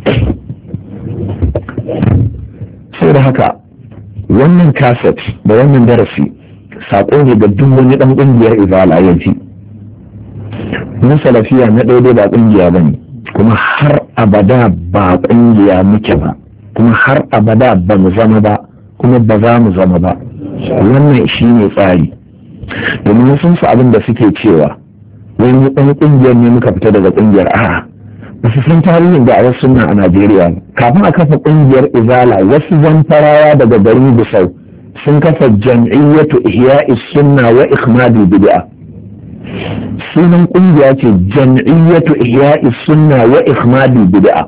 Sai da haka wannan kaset da wannan darasi saƙo ne ga duk wani ɗan ƙungiyar izala ya ji. Mun salafiya na ɗaya ba ƙungiya ba ne, kuma har abada ba ƙungiya muke ba, kuma har abada ba mu zama ba, kuma ba za mu zama ba. Wannan shi ne tsari. Domin sun su abin da suke cewa wani ɗan ƙungiyar ne muka fita daga ƙungiyar, a'a ba su san tarihin da a wasu sunna a Najeriya. Kafin a kafa ƙungiyar izala, wasu zamfarawa daga garin Gusau sun kafa jam'iyyatu ihya'is sunna wa ikhmadul bid'a. Sunan ƙungiya ce jam'iyyatu ihya'is sunna wa ikhmadul bid'a.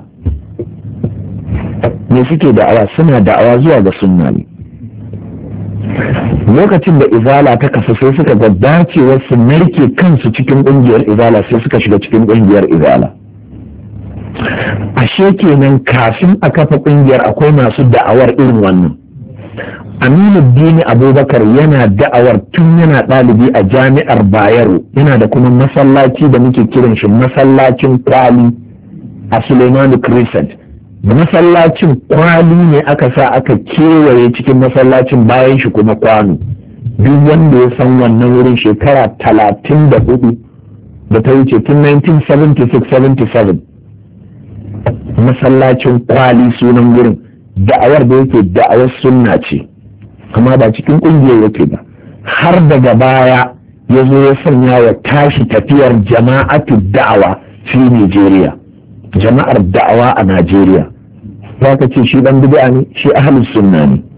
Me suke da'awa? Suna da'awa zuwa ga sunna ne. Lokacin da izala ta kafa sai suka ga dacewar su narke kansu cikin ƙungiyar izala, sai suka shiga cikin ƙungiyar izala. Ashe kenan kafin a kafa ƙungiyar akwai masu da'awar irin wannan. Aminuddin Abubakar yana da'awar tun yana ɗalibi a jami'ar Bayero, yana da kuma masallaci da muke kiran shi masallacin kwali a Suleimanu Crescent. Masallacin kwali ne aka sa aka kewaye cikin masallacin, bayan shi kuma kwano. Duk wanda ya san wannan wurin shekara 34 da ta wuce tun 1976-77, masallacin kwali sunan wurin. Da'awar da yake da'awar sunna ce, amma ba cikin ƙungiyar yake ba. Har daga baya ya zo ya sanya wa tashi tafiyar jama'atu da'awa fi Nigeria, jama'ar da'awa a Najeriya. Za ka ce shi ɗan bid'a ne, shi ahlus sunna ne.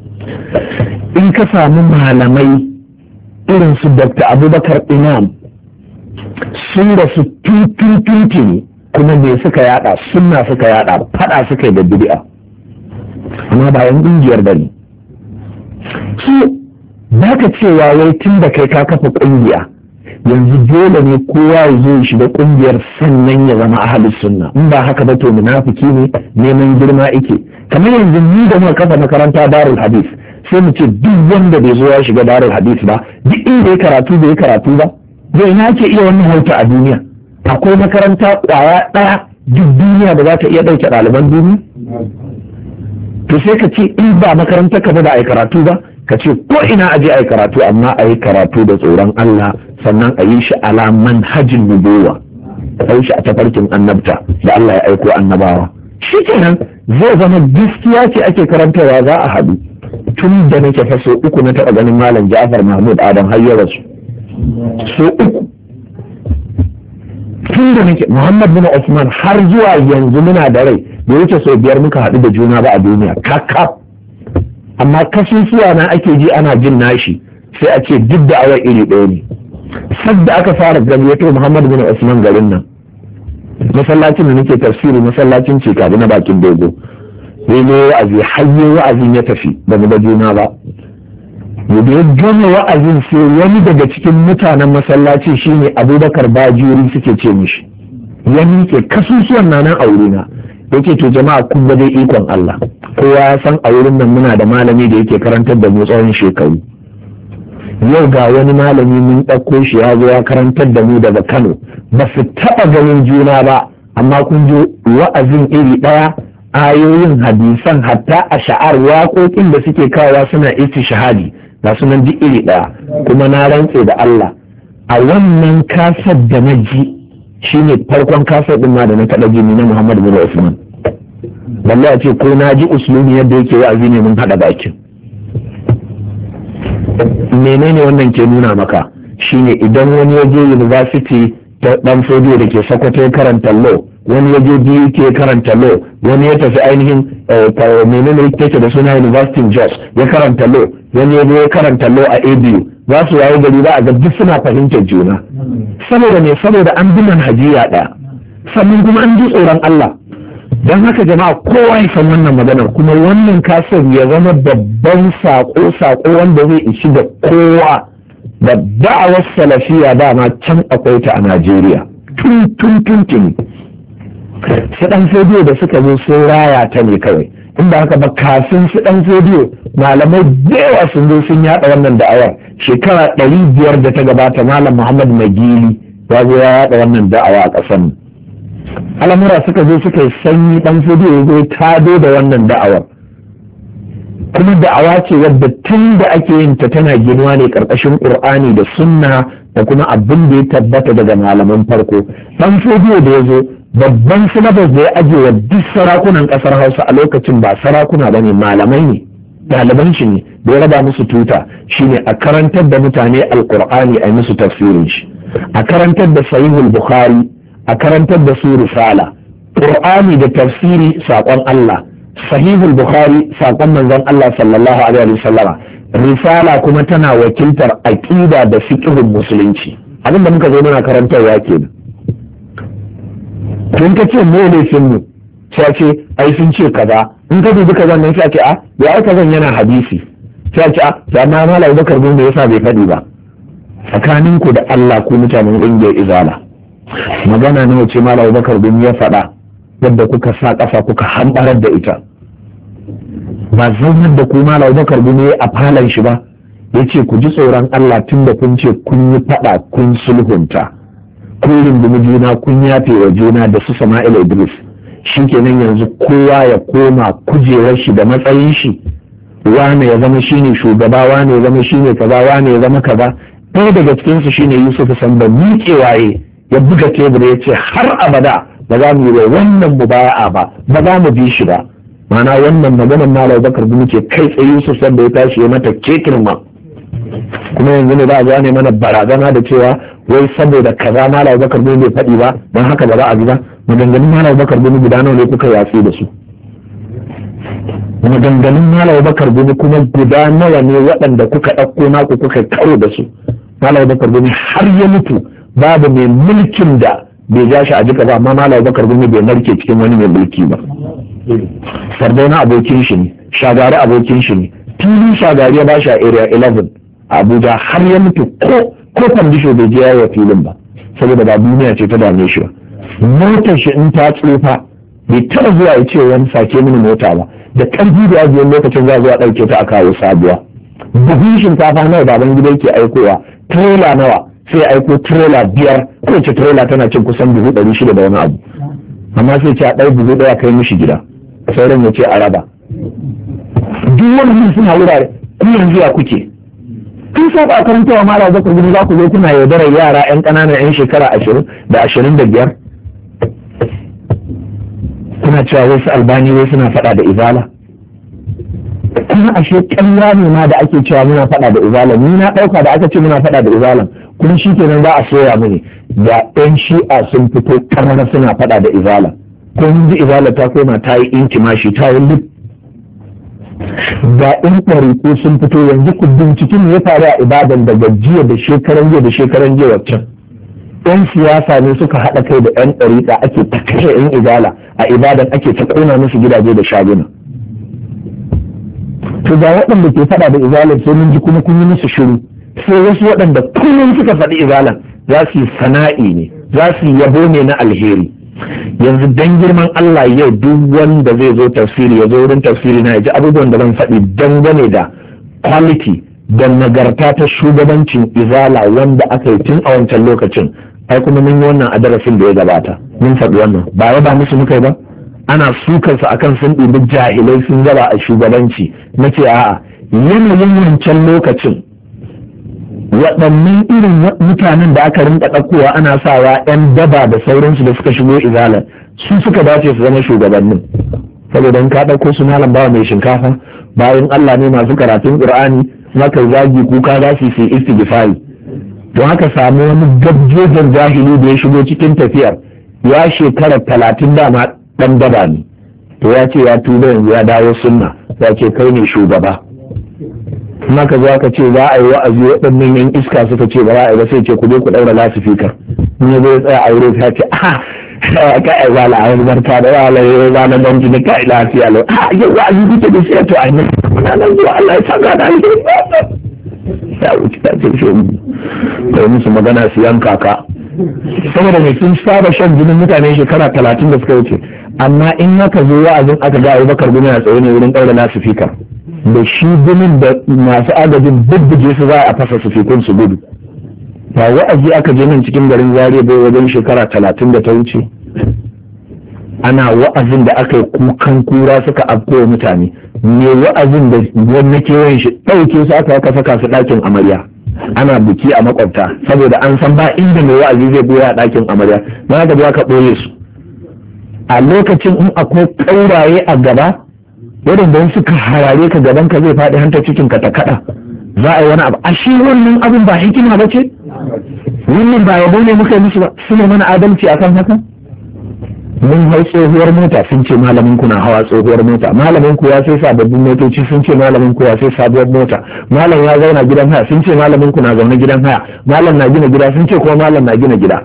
In ka samu malamai irin su Dr. Abubakar Imam sun da su tutututi ne, kuma me suka yada? Sunna suka yada, fada suka yi da bid'a, amma bayan ƙungiyar bane. su ba ka cewa wai tun da kai ka kafa ƙungiya yanzu dole ne kowa ya zo ya shiga ƙungiyar sannan ya zama ahlus sunna. In ba haka ba to munafiki ne, neman girma yake. Kamar yanzu ni da muka kafa makaranta Darul Hadith, sai mu ce duk wanda bai zo ya shiga Darul Hadith ba, duk inda ya karatu bai karatu ba, zai na ke iya wannan hauta a duniya? Akwai makaranta ƙwaya ɗaya duk duniya da za ta iya ɗauke ɗaliban duniya? To sai ka ce in ba makaranta ka ba da a yi karatu ba, ka ce ko ina a je a yi karatu, amma a yi karatu da tsoron Allah, sannan a yi shi ala manhajin nubuwa, a yi shi a tafarkin annabta da Allah ya aiko annabawa. Shi kenan zai zama gaskiya ce ake karantarwa, za a haɗu. Tun da nake fa so uku na taɓa ganin Malam Ja'far Mahmud Adam har ya rasu. So uku. Tun da nake Muhammad bin Usman har zuwa yanzu muna da rai, da wuce sau 5 muka haɗu da juna ba a duniya kakaf. Amma kasusuwa na ake ji ana jin nashi, sai a ce duk da awar iri ɗaya ne. Sadda aka fara gayyato Muhammad bin Usman garin nan, masallacin da nake tafsiri, masallacin Cikabi na bakin dogo, zai zo wa'azi, hayye wa'azin ya tafi ba mu da juna ba. Da ya gama wa'azin sai wani daga cikin mutanen masallaci shine Abubakar Bajuri suke ce mishi, ya miƙe kasusuwan na nan a wurina, yake to jama'a kun ga dai ikon Allah, kowa ya san a wurin nan muna da malami da yake karantar da mu tsawon shekaru. Yau ga wani malami mun ɗauko shi ya zo ya karantar da mu daga Kano, ba su taɓa ganin juna ba, amma kun ji wa'azin iri ɗaya, ayoyin hadisan hatta a sha'ar waƙoƙin da suke kawowa suna istishhadi ga sunan ji iri ɗaya. Kuma na rantse da Allah, a wannan kasar da na ji shine farkon kasar ɗin ma da na taɓa ji na Muhammad bin Usman. Wallahi a ce ko na ji uslubi yadda yake wa'azi ne mun haɗa bakin. Menene wannan ke nuna maka? Shine idan wani ya je university ta dan fodiyo da ke Sokoto ya karanta law, wani ya je BUK ya karanta law, wani ya tafi ainihin menene take da suna University Jos ya karanta law, wani ya je ya karanta law a ABU, za su yayi gari ba a ga duk suna fahimtar juna. Saboda ne, saboda an bi manhajiya ɗaya, sannan kuma an ji tsoron Allah. Don haka jama'a kowa ya san wannan maganar, kuma wannan kasar ya zama babban sako wanda zai ishi da kowa. Da da'awar salafiya dama can akwai ta a Najeriya tun. Su ɗan fodiyo da suka zo sun raya ta ne kawai, in ba haka ba kafin su ɗan fodiyo malamai da yawa sun zo sun yaɗa wannan da'awar. Shekara 500 da ta gabata Malam Muhammad Magili ya zo ya yaɗa wannan da'awa a ƙasar. Al'amura suka zo suka yi sanyi, ɗan fodiyo ya zo tado da wannan da'awar, kuma da'awa ce wadda tun da ake yin ta tana ginuwa ne ƙarƙashin Ƙur'ani da Sunna da kuma abin da ya tabbata daga malaman farko. Ɗan fodiyo da ya zo, babban syllabus da ya ajiye wa duk sarakunan ƙasar Hausa a lokacin ba sarakuna ba ne, malamai ne, ɗaliban shi ne, da ya raba musu tuta shine a karantar da mutane Alƙur'ani a yi musu tafsirin shi, a karantar da Sahihul Bukhari, a karantar da su risala. Qur'ani da tafsiri saƙon Allah, Sahihul Bukhari saƙon manzon Allah sallallahu alaihi wa sallama, risala kuma tana wakiltar aqida da fiqhun musulunci. Abin da muka zo muna karantarwa kenan. Kun ka ce mu laifin mu, sai ce ai sun ce kaza, in ka dubi kaza nan sai ce a ya ai kazan yana hadisi, sai ce a da ma Malam Bakar bin da yasa bai faɗi ba. Tsakaninku da Allah ku mutanen ƙungiyar Izala, magana nawa ce Malam Bakar bin ya faɗa yadda kuka sa ƙafa kuka hambarar da ita? Ba zaunar da ku Malam Bakar bin a falon shi ba, ya ce ku ji tsoron Allah tun da kun ce kun yi faɗa kun sulhunta, kun rungumi juna kun yafe wa juna da su Sama'il Idris, shi kenan yanzu kowa ya koma kujerar shi da matsayin shi, wane ya zama shine shugaba, wane ya zama shine kaza, wane ya zama kaza. Ɗaya daga cikinsu shine Yusuf Samba miƙewaye ya buga tebur ya ce har abada ba za mu yi wannan mubaya'a ba za mu bi shi ba. Mana wannan maganar Malam Bakar bin ke kai tsaye Yusuf Samba ya tashi ya mata kekirma, kuma yanzu ne za a gane mana barazana da cewa wai saboda kaza Malam Bakar bin bai faɗi ba don haka ba za a bi ba. Maganganun Malam Bakar bin guda nawa ne kuka yatsi da su? Maganganun Malam Bakar bin kuma guda nawa ne waɗanda kuka ɗauko naku kuka karo da su? Malam Bakar bin har ya mutu babu mai mulkin da bai ja shi a jika ba, amma Malam Abubakar Gumi bai narke cikin wani mai mulki ba. Sardauna abokin shi ne, Shagari abokin shi ne, tun Shagari ya ba shi a area 11 a Abuja har ya mutu ko fandisho bai je yawo filin ba, saboda ba duniya ce ta dame shi ba. Motar shi in ta tsufa bai taɓa zuwa ya ce wani sake mini mota ba, da ƙarfi da ajiyar lokacin za zuwa ɗauke ta a kawo sabuwa. Buhun shinkafa nawa baban gida yake aikowa, trailer nawa sai aiko trailer 5, kowace trailer tana cin kusan 600 da wani abu, amma sai ce a ɗau buhu ɗaya kai mishi gida, sauran ya ce a raba. Duk wani suna wurare, kuma yanzu ya kuke kun saba a karantawa Malam Abubakar Gumi, za ku zo kuna yaudarar yara 'yan ƙananan 'yan shekara 20 da 25, kuna cewa wasu Albani wai suna faɗa da Izala. Kuma ashe ƙarya ne ma da ake cewa muna faɗa da Izala. Ni na ɗauka da aka ce muna faɗa da Izala kuma shi kenan za a soya mini da 'yan shi'a sun fito ƙarara suna faɗa da Izala. Ko mun ji Izala ta koma ta yi intimashi ta yi lip. Da 'yan ɗariƙo sun fito yanzu ku binciken ya faru a Ibadan daga jiya da shekaran jiya waccan. 'Yan siyasa ne suka haɗa kai da 'yan ɗariƙa ake ta kashe 'yan Izala a Ibadan, ake ta ƙona musu gidaje da shaguna. To ga waɗanda ke faɗa da Izalan sai mun ji kuma kun yi musu shiru, sai wasu waɗanda kullum suka faɗi Izalan za su yi sana'i ne, za su yi yabo ne na alheri. Yanzu dan girman Allah yau duk wanda zai zo tafsiri ya zo wurin tafsiri na ya ji abubuwan da zan faɗi dangane da quality da nagarta ta shugabancin Izala wanda aka yi tun a wancan lokacin. Ai kuma mun yi wannan a darasin da ya gabata, mun faɗi wannan ba ya ba musu muka yi ba, ana sukarsa akan sun ɗibi jahilai sun zaba a shugabanci. Na ce a'a, yanayin wancan lokacin waɗannan irin mutanen da aka rinka ɗaukowa ana sawa 'yan daba da sauransu da suka shigo Izalar su suka dace su zama shugabannin. Saboda in ka ɗauko su Malam Bawa mai shinkafa, bayan Allah ne masu karatun Qur'ani, maka zagi kuka za su yi istighfari. Don haka samu wani gabjejen jahili da ya shigo cikin tafiyar, ya shekara 30 dama ɗan daba ne, to ya ce ya tuba yanzu ya dawo sunna, ya ce kai ne shugaba. Kuma ka zo ka ce za a yi wa'azi, waɗannan yan iska suka ce ba za a yi ba, sai ce ku je ku ɗaura lasifikar. In ya zo ya tsaya a wuri ta ce ka ai zala a wani barka da wala ya zala don ki da kai lafiya lau, yau wa'azi kuke da shi to ai nan muna nan zuwa Allah ya saka da alheri. Ya wuce ta ce shi kai musu magana su yanka ka, saboda mai sun saba shan jinin mutane shekara 30 da suka wuce. Amma in aka zo wa'azin aka ga Abubakar Gumi a tsaye ne wurin ɗaura lasifikar, da shi gumin da masu agajin bubbuge su za a fasa sufikun su gudu. Ba wa'azi aka je nan cikin garin Zaria bai wajen shekara 30 da ta wuce, ana wa'azin da aka yi kukan kura suka afko mutane, me wa'azin da wani kewayen shi ɗauke su aka saka su ɗakin amarya, ana biki a makwabta saboda an san ba inda mai wa'azi zai boye a ɗakin amarya, na ga ba ka ɓoye su. A lokacin in akwai ƙauraye a gaba waɗanda suka harare ka gaban ka zai faɗi hanta cikin ka ta kaɗa, za a yi wani abu. A shi wannan abin ba hikima ba ce? Wannan ba yabo ne muka yi musu ba, suna mana adalci akan haka? Mun hau tsohuwar mota sun ce malamin ku na hawa tsohuwar mota, malamin ku ya sai sababbin motoci sun ce malamin ku ya sai sabuwar mota, malam ya zauna gidan haya sun ce malamin ku na zaune gidan haya, malam na gina gida sun ce kuma malam na gina gida.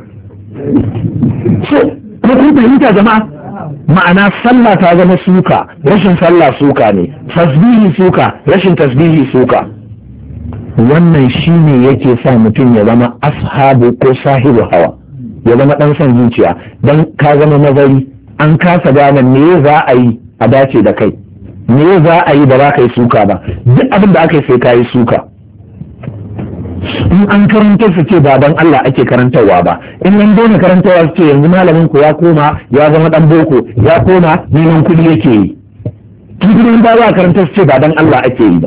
So, kun fahimta jama'a? Ma'ana sallah ta zama suka, rashin sallah suka ne, tasbihi suka, rashin tasbihi suka. Wannan shine yake sa mutum ya zama ashabu ko sahibu hawa, ya zama ɗan son zuciya, don ka zama nazari an kasa gane me za a yi a dace da kai, me za a yi ba za ka yi suka ba, duk abin da aka yi sai ka yi suka. In an karantar su ce ba don Allah ake karantarwa ba, in an daina karantarwa su ce yanzu malamin ku ya koma ya zama dan boko, ya koma neman kuɗi yake yi. Tun ba za a karantar su ce ba don Allah ake yi ba.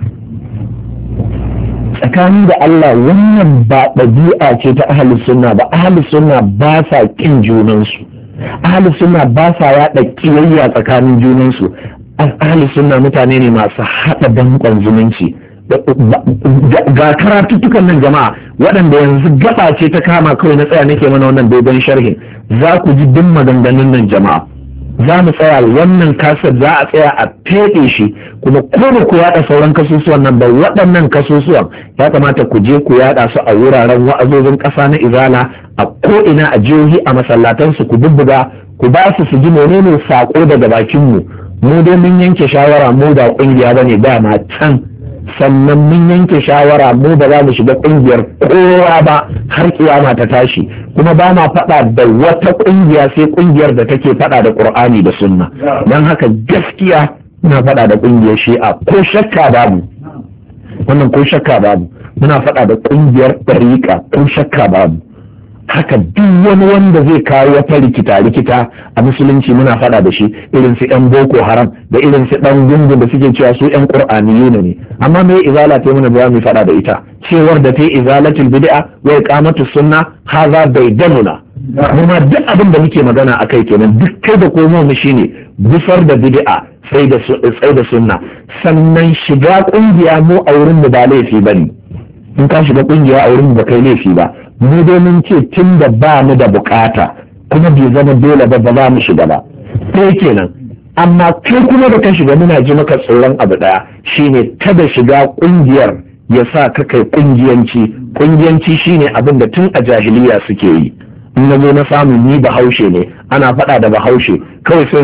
Tsakani da Allah wannan ba ɗabi'a ce ta ahlus sunna ba, ahlus sunna ba sa kin junansu, ahlus sunna ba sa yaɗa kiyayya tsakanin junansu, ahlus sunna mutane ne masu haɗa danƙon zumunci. Ga karatuttukan nan jama'a waɗanda yanzu gaba ce ta kama kawai na tsaya nake mana wannan dogon sharhin, za ku ji duk maganganun nan jama'a za mu tsaya wannan kasar za a tsaya a feɗe shi, kuma ko ku yaɗa sauran kasusuwan nan ba, waɗannan kasusuwan ya kamata ku je ku yaɗa su a wuraren wa'azozin ƙasa na izala a ko'ina a jihohi a masallatansu, ku bubbuga ku ba su ji menene saƙo daga bakinmu. Mu dai mun yanke shawara mu ba ƙungiya ba ne dama can, sannan mun yanke shawara mu ba za mu shiga ƙungiyar kowa ba har kiyama ta tashi, kuma ba ma faɗa da wata ƙungiya sai ƙungiyar da take faɗa da ƙur'ani da sunna. Don haka gaskiya muna faɗa da ƙungiyar shi'a ko shakka babu, wannan ko shakka babu, muna faɗa da ƙungiyar ɗariƙa ko shakka babu. Haka duk wani wanda zai kawo wata rikita a musulunci muna faɗa da shi, irin su yan boko haram da irin su ɗan gungun da suke cewa su yan qur'aniyuna ne. Amma me izala ta mana ba mu faɗa da ita, cewar da ta yi izalatul bid'a wa iqamatus sunna haza baidanuna. Kuma duk abin da muke magana akai kenan, duk kai da komo mu shine gusar da bid'a sai da sunna. Sannan shiga kungiya mu a wurin mu ba laifi bane, in ka shiga kungiya a wurin mu ba kai laifi ba. Mu dai mun ce tun da ba mu da bukata kuma bai zama dole ba za mu shiga ba, sai kenan. Amma kai kuma da ka shiga muna ji maka tsoron abu daya, shine kada shiga kungiyar ya sa ka kai kungiyanci shine abin da tun a jahiliya suke yi. In na zo na samu ni bahaushe ne, ana faɗa da bahaushe kawai sai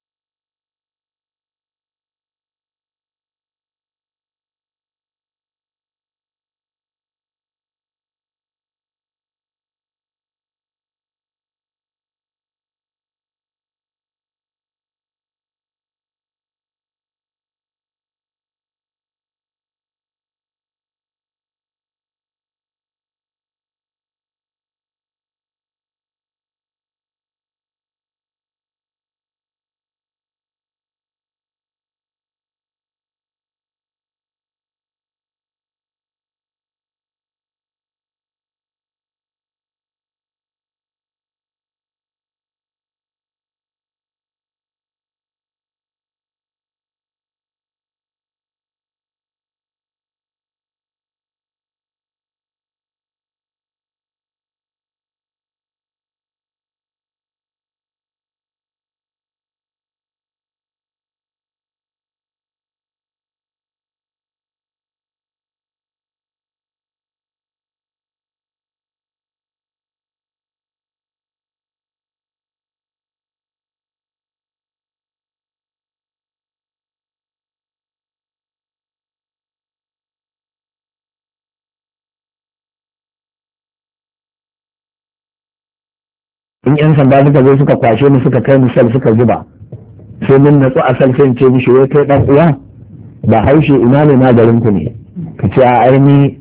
in yan sanda suka zo suka kwashe mu suka kai mu sal suka zuba, sai mun natsu a sal sai ce mishi wai kai dan uwa ba haushe ina ne na garin ku ne, ka ce a aini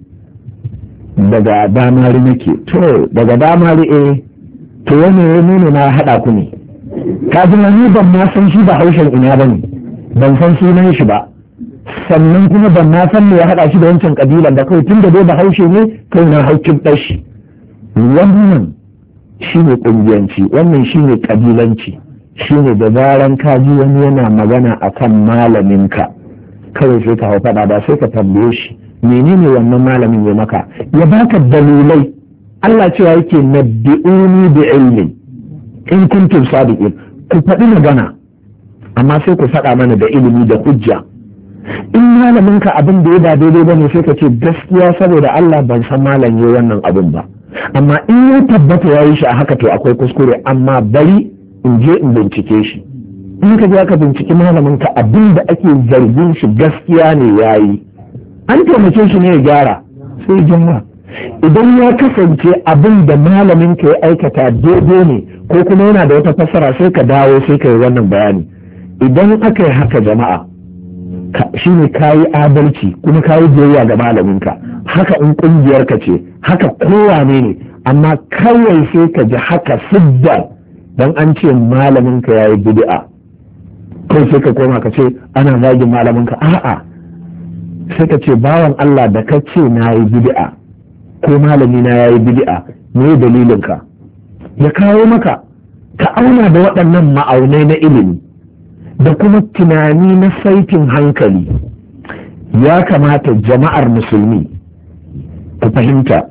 daga damari nake. To daga damari to wani ne na haɗa ku ne, ka ji ni ban ma san shi ba haushen ina ba ne, ban san sunan shi ba, sannan kuma ban ma san me ya haɗa shi da wancan kabilan da kawai tun da dai ba haushe ne kai na haukin ɗashi. Wannan shi ne ƙungiyanci, wannan shi ne ƙabilanci, shi ne da zaran ka ji wani yana magana a kan malaminka kawai sai ka hau faɗa ba sai ka tambaye shi menene wannan malamin ya maka, ya baka dalilai. Allah cewa yake nabbi'uni bi ilmin in kuntum sadiqin, ku faɗi magana amma sai ku faɗa mana da ilimi da hujja. In malaminka abin da ya ba daidai ba ne sai ka ce gaskiya saboda Allah ban san malam ya wannan abin ba, amma in ya tabbata ya yi shi a haka to akwai kuskure, amma bari in je in bincike shi. In ka je ka binciki malamin ka abin da ake zargin shi gaskiya ne ya yi, an taimake shi ne ya gyara sai jama'a. Idan ya kasance abin da malamin ka ya aikata daidai ne ko kuma yana da wata fassara sai ka dawo sai ka yi wannan bayani. Idan aka yi haka jama'a shi ne ka yi adalci kuma ka yi biyayya ga malaminka. Haka in ƙungiyar ka ce, haka kowane ne, amma kawai sai ka ji haka siddan dan an ce malaminka ya yi bid'a kai sai ka koma ka ce ana zagin malaminka. A'a, sai ka ce bawan Allah da ka ce na yi bid'a ko malami na ya yi bid'a, me dalilinka? Ya kawo maka, ka auna da waɗannan ma'aunai na ilimi da kuma tunani na saitin hankali. Ya kamata jama'ar musulmi ku fahimta,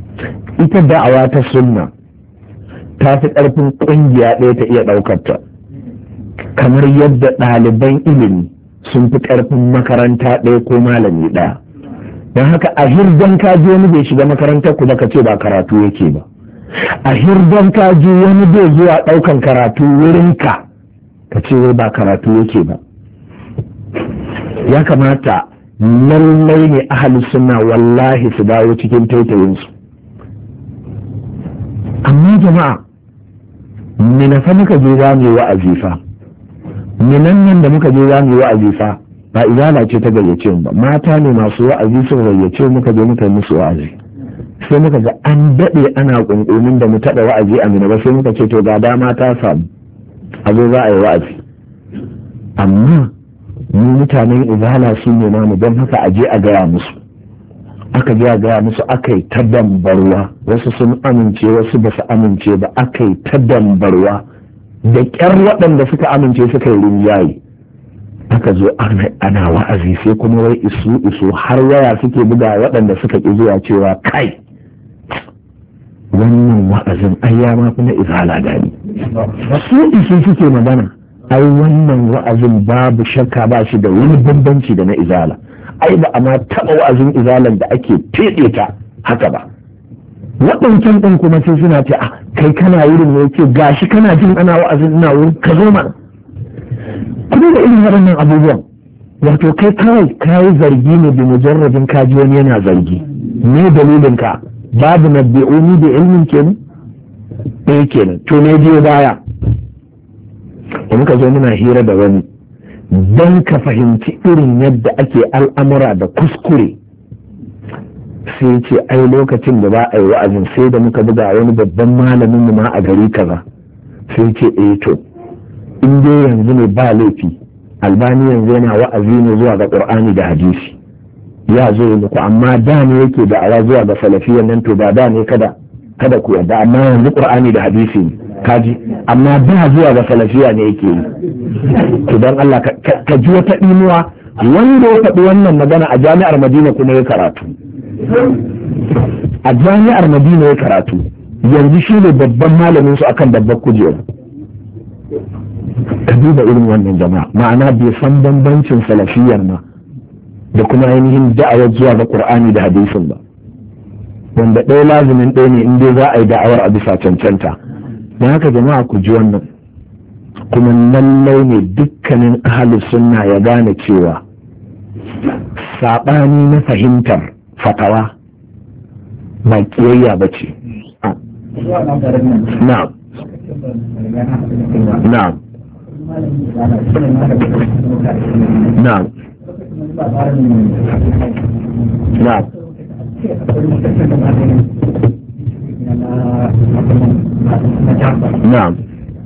ita da'awa ta sunna ta fi ƙarfin ƙungiya ɗaya ta iya ɗaukarta. kamar yadda ɗaliban ilimi sun fi ƙarfin makaranta ɗaya ko malami ɗaya. Don haka a hirdan kaji wani bai shiga makarantar ku ba ka ce ba karatu yake ba, a hirdan kaji wani bai zuwa ɗaukan karatu wurinka ka ce ba karatu yake ba. Ya kamata lallai ne ahli sunna wallahi su dawo cikin taitayinsu. Amma jama'a, mina fa muka je za mu yi wa'azi fa, minan nan da muka je za mu yi wa'azi fa ba izala ce ta gayyace mu ba, mata ne masu wa'azi sun gayyace muka je muka yi musu wa'azi. Sai muka ga an daɗe ana ƙunƙumin da mu taɓa wa'azi a mina ba, sai muka ce to ga dama ta samu a zo za a yi wa'azi. Amma mu mutanen izala su ne namu, don haka a je a gaya musu. Aka je a gaya musu, aka yi ta dambarwa, wasu sun amince wasu ba su amince ba, aka yi ta dambarwa da ƙyar waɗanda suka amince suka yi rinjaye. Aka zo ana wa'azi, sai kuma wai isu har waya suke buga waɗanda suka ƙi zuwa cewa kai wannan wa'azin ai ya ma fi na izala gani. Su isu suke magana, ai wannan wa'azin babu shakka ba shi da wani bambanci da na izala, ai ba a ma taɓa wa'azin izalan da ake feɗe ta haka ba. Waɗancan ɗin kuma sai suna ce a kai kana wurin ne, ce gashi kana jin ana wa'azin ina wurin ka zo mana. Kuma da irin waɗannan abubuwan, wato kai kawai kayi zargi ne da mujarrabin kaji wani yana zargi, me dalilin ka? Babu nabbi'uni da ilmin kenan ɗaya kenan, to ne biyo baya. Da muka zo muna hira da wani don ka fahimci irin yadda ake al'amura da kuskure, sai ce ai lokacin da ba a yi wa'azin sai da muka buga wani babban malamin mu ma a gari kaza. Sai ce to in dai yanzu ne ba laifi, Albani yanzu yana wa'azi ne zuwa ga Qur'ani da hadisi, ya zo yi muku, amma da ne yake da awa zuwa ga salafiyan nan, to ba da ne kada ku yarda, amma yanzu Qur'ani da hadisi ne kaji, amma da zuwa ga salafiya ne yake yi. To don Allah ka ji wata ɗinuwa, wanda ya faɗi wannan magana a jami'ar Madina kuma ya karatu, a jami'ar Madina ya karatu, yanzu shi ne babban malamin su akan babbar kujera. Ka duba irin wannan jama'a, ma'ana bai san bambancin salafiyar ma da kuma ainihin da'awar zuwa ga Qur'ani da hadisin ba, wanda ɗaya lazimin ɗaya ne in dai za a yi da'awar a bisa cancanta. Don haka jama'a ku ji wannan, kuma lallai ne dukkanin ahlus sunna ya gane cewa saɓani na fahimtar fatawa ba ƙiyayya ba ce. Na'am. Na'am. Na'am. Na'am. Na'am.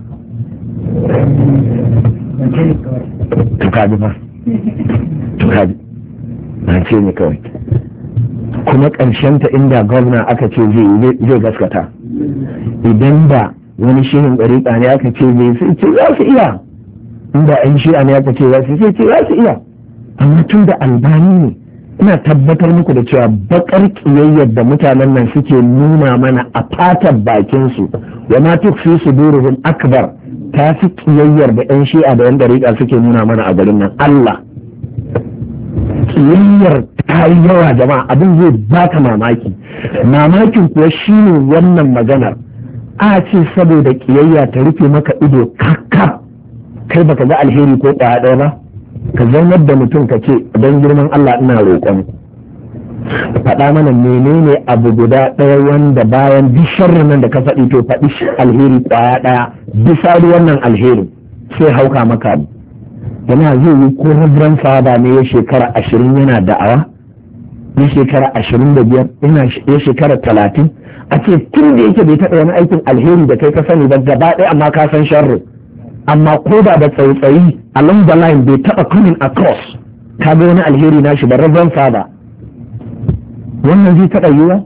Tukaji ba. Tukaji. Na ce ne kawai. Kuma ƙarshenta inda gwamna aka ce zai gaskata. Idan da wani shirin ɗariƙa ne aka ce zai sai ce za su iya. Inda an shi'a ne aka ce za su ce za su iya. Amma tun da Albani ne, ina tabbatar muku da cewa bakar kiyayyar da mutanen nan suke nuna mana a fatar bakinsu, wa ma tukfi suduruhum akbar, ta fi kiyayyar da yan shi'a da yan dariƙa suke nuna mana a garin nan. Allah, kiyayyar ta yi yawa jama'a, abin zai baka mamaki. Mamakin kuwa shine wannan maganar, a ce saboda kiyayya ta rufe maka ido kakka, kai baka ga alheri ko ɗaya ɗaya ba. Ka zaunar da mutum ka ce don girman Allah ina roƙon faɗa mana menene abu guda ɗaya wanda bayan duk sharrin nan da ka faɗi to faɗi alheri ƙwaya ɗaya bisa wannan alherin sai hauka maka ne. Yana zai yi ko rabran sahaba ne ya shekara 20 yana da'awa, ya shekara 25, ya shekara 30, a ce tun da yake bai taɓa wani aikin alheri da kai ka sani ba gaba ɗaya, amma ka san sharrin, amma ko da tsautsayi along the line bai taɓa coming across ka ga wani alheri na shi da rabban fada, wannan zai taɓa yiwa?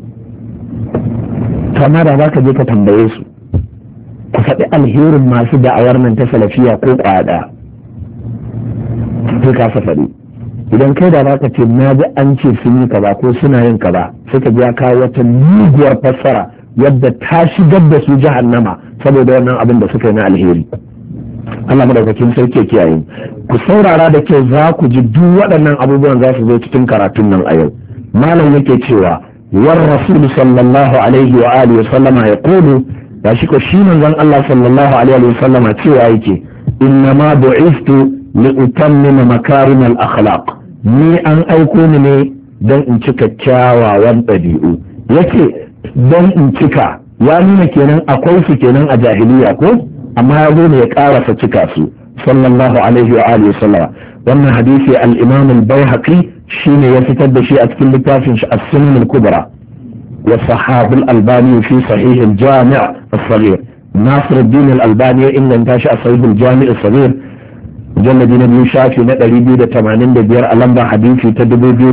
Kama da za ka je ka tambaye su, ku faɗi alherin masu da'awar nan ta salafiya ko ƙwaya sai ka faɗi. Idan kai da za ka ce na ji an ce sun yi kaza ko suna yin kaza, sai ka ya kawo wata muguwar fassara yadda ta shigar da su jahannama saboda wannan abin da suka yi na alheri. Allah madaukakin sarki ya kiyaye. Ku saurara da kyau, za ku ji duk waɗannan abubuwan za su zo cikin karatun nan a yau. Malam yake cewa war rasul sallallahu alaihi wa alihi wa sallama ya qulu, da shi ko shi manzon Allah sallallahu alaihi wa sallama cewa yake inna ma bu'istu li utammima makarim al akhlaq, ni an aiko ni ne don in cika kyawawan ɗabi'u. Yace don in cika ya nuna kenan akwai su kenan a jahiliya ko, amma ya zo ne ya karasa cika su sallallahu alaihi wa alihi wasallam. Wannan hadisi al-imam al-baihaqi shine ya fitar da shi a cikin littafin shi as-sunan al-kubra wa sahab al-albani fi sahih al-jami' as-saghir. Nasiruddin al-albani ya inganta shi a sahih al-jami' as-saghir mujalladi na biyu shafi na 285 a lamba hadisi ta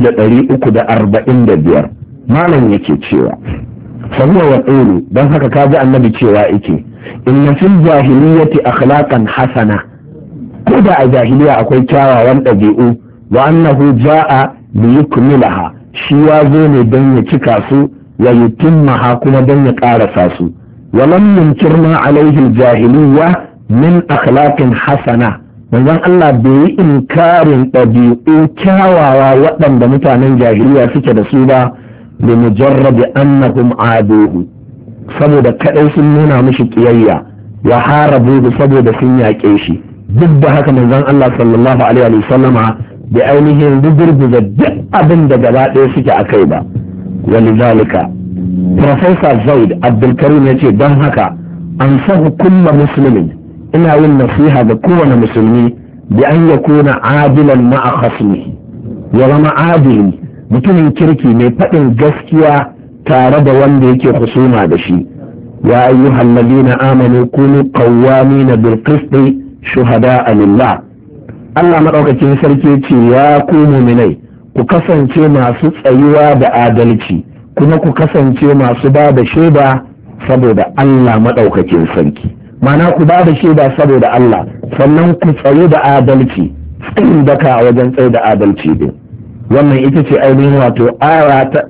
2345. malam yake cewa fahuwa wa ƙulu, don haka ka ji annabi cewa yake inna fil jahiliyyati akhlaqan hasana, ko da a jahiliya akwai kyawawan ɗabi'u, wa annahu ja'a li yukmilaha, shi ya zo ne don ya cika su, wa yutimmaha kuma don ya ƙarasa su. wa lam yunkir ma alaihi jahiliyya min akhlaqin hasana, manzon Allah bai yi inkarin ɗabi'u kyawawa waɗanda mutanen jahiliya suke da su ba, da mujarrabi annahum aduhu, saboda kadai sun nuna mishi kiyayya, wa harabuhu saboda sun yaƙe shi. Duk da haka manzon Allah sallallahu alaihi wa sallama da ainihin rugurguza duk abin da gaba ɗaya suke a kai ba. Walidhalika Professor Zaid Abdulkarim ya ce don haka an sahu kulla musulmin, ina yin nasiha ga kowane musulmi bi an yakuna adilan ma'a khasmi, ya zama adili, mutumin kirki mai faɗin gaskiya tare da wanda yake husuma da shi. ya ayyuhal ladina amanu kunu qawwamina bil qisti shuhada'a lillah. Allah madaukakin sarki ce ya ku mu'minai, ku kasance masu tsayuwa da adalci, kuma ku kasance masu ba da shaida saboda Allah madaukakin sarki. Ma'ana ku ba da shaida saboda Allah, sannan ku tsayu da adalci, tsayin daka a wajen tsaye da adalci din. wannan ita ce ainihin wato aya ta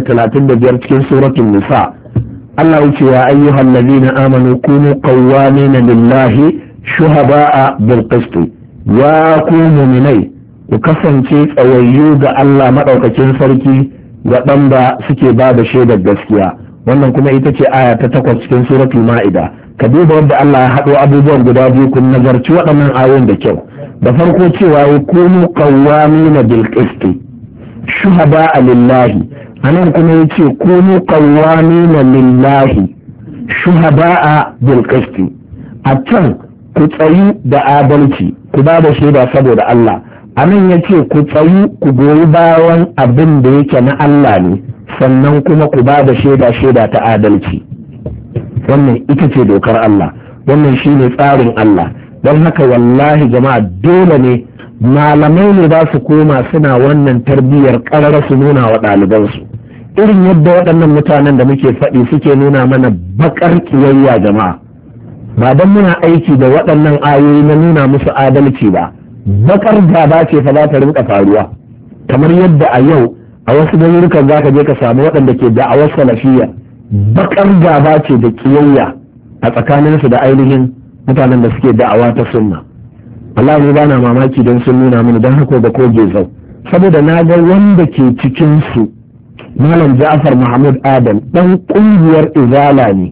135 cikin suratul nisa. Allah ya ce ya ayyuhal ladina amanu kunu qawwamina lillahi shuhada'a bil qist, ya ku mu'minai ku kasance tsawayyu ga Allah madaukakin sarki waɗanda suke ba da shaidar gaskiya. wannan kuma ita ce aya ta 8 cikin suratul ma'ida. ka duba wanda Allah ya haɗo abubuwan guda biyu, kun nazarci waɗannan ayoyin da kyau. da farko cewa ya kunu qawwamina bil qist shuhada'a lillahi, anan kuma yace kunu qawwamina lillahi shuhada'a bil qist. a can ku tsayu da adalci, ku ba da shaida saboda Allah. anan yace ku tsayu ku goyi bayan abin da yake na Allah ne, sannan kuma ku ba da shaida ta adalci. wannan ita ce dokar Allah, wannan shine tsarin Allah. don haka wallahi jama'a dole ne malamai ne za su koma suna wannan tarbiyyar ƙarara su nuna wa ɗalibansu, irin yadda waɗannan mutanen da muke faɗi suke nuna mana baƙar ƙiyayya jama'a, ba don muna aiki da waɗannan ayoyi na nuna musu adalci ba, baƙar gaba ce fa za ta rinka faruwa. kamar yadda a yau a wasu garurukan za ka je ka samu waɗanda ke da'awar salafiyya, baƙar gaba ce da ƙiyayya a tsakaninsu da ainihin mutanen da suke da'awa ta sunna. Allah ne bana mamaki don sun nuna mini, don haka da koge zau, saboda na ga wanda ke cikin su Malam Ja'far Mahmud Adam dan kungiyar Izala ne,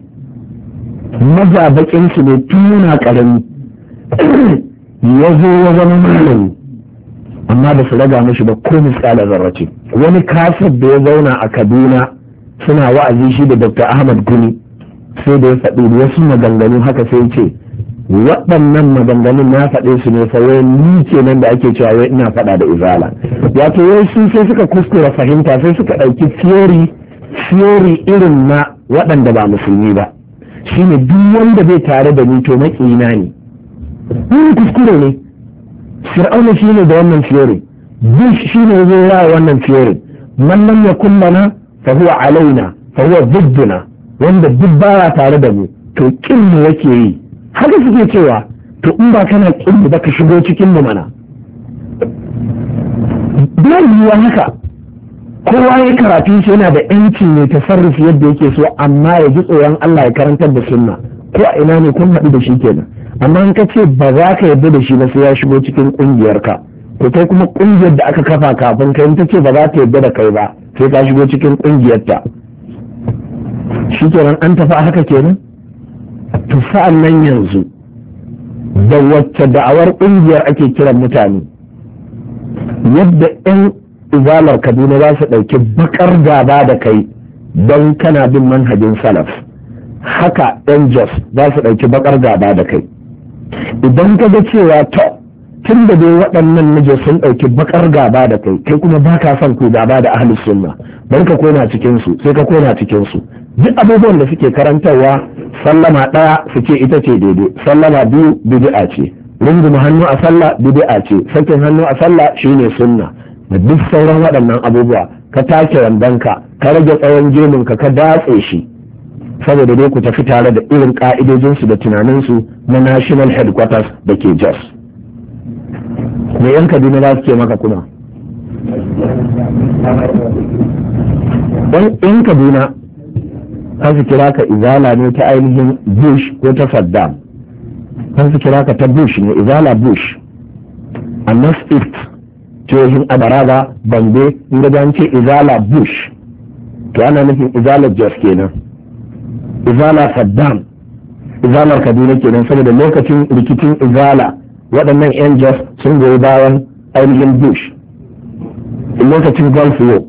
mazabakin su ne tun yana karami ya zo ya zama malami, amma da su raga mishi ba ko misala zarrace. wani kasar da ya zauna a Kaduna suna wa'azi shi da Dr. Ahmad Gumi, sai da ya faɗi wasu maganganu haka sai ce waɗannan maganganun na faɗe su ne fa wai ni kenan da ake cewa wai ina faɗa da izala. wato wai su sai suka kuskura fahimta, sai suka ɗauki theory irin na waɗanda ba musulmi ba, shine duk wanda bai tare da ni to maƙina ne. Ni kuskure ne. Fir'auna shine da wannan theory, Bush shine zai yawa wannan theory, man lam yakun lana fa huwa alaina fa huwa zidduna, wanda duk baya tare da mu to kin mu yake yi. haka suke cewa to in ba kana kin ba ka shigo cikin mu mana. bai yiwa haka, kowa ya karatu shi yana da yanci ne tasarrufi yadda yake so, amma ya ji tsoron Allah ya karantar da sunna, ko a ina ne kun haɗu da shi kenan. amma in ka ce ba za ka yarda da shi ba sai ya shigo cikin ƙungiyarka, to kai kuma ƙungiyar da aka kafa kafin kai ta ce ba za ta yarda da kai ba sai ka shigo cikin ƙungiyarta, shi kenan an tafi haka kenan. To sa'an nan yanzu da wacce da'awar ƙungiyar ake kiran mutane, yadda 'yan izalar Kaduna za su ɗauki bakar gaba da kai don kana bin manhajin salaf, haka 'yan Jos za su ɗauki bakar gaba da kai. Idan ka ga cewa tun da dai waɗannan na Jos sun ɗauki bakar gaba da kai, kai kuma ba ka son ku gaba da ahlus sunna, bar ka kona cikinsu sai ka kona cikinsu. Duk abubuwan da suke karantarwa, sallama ɗaya su ce ita ce daidai, sallama biyu bid'a ce, runguma hannu a sallah bid'a ce, sakin hannu a sallah shine sunna, da duk sauran waɗannan abubuwa. Ka take wandonka, ka rage tsawon gemunka, ka datse shi, saboda dai ku tafi tare da irin ka'idojinsu da tunaninsu na national headquarters da ke Jos. Me yan Kaduna za su ce maka kuma? Yan Kaduna za su kira ka izala ne ta ainihin Bush ko ta Saddam, za su kira ka ta Bush ne, izala Bush. A North East jihohin Abaraga, Bambe, inda da ce izala Bush, to ana nufin izalar Jos kenan, izala Saddam, izalar Kaduna kenan, saboda lokacin rikicin izala waɗannan 'yan Jos sun goyi bayan ainihin Bush, lokacin Gulf War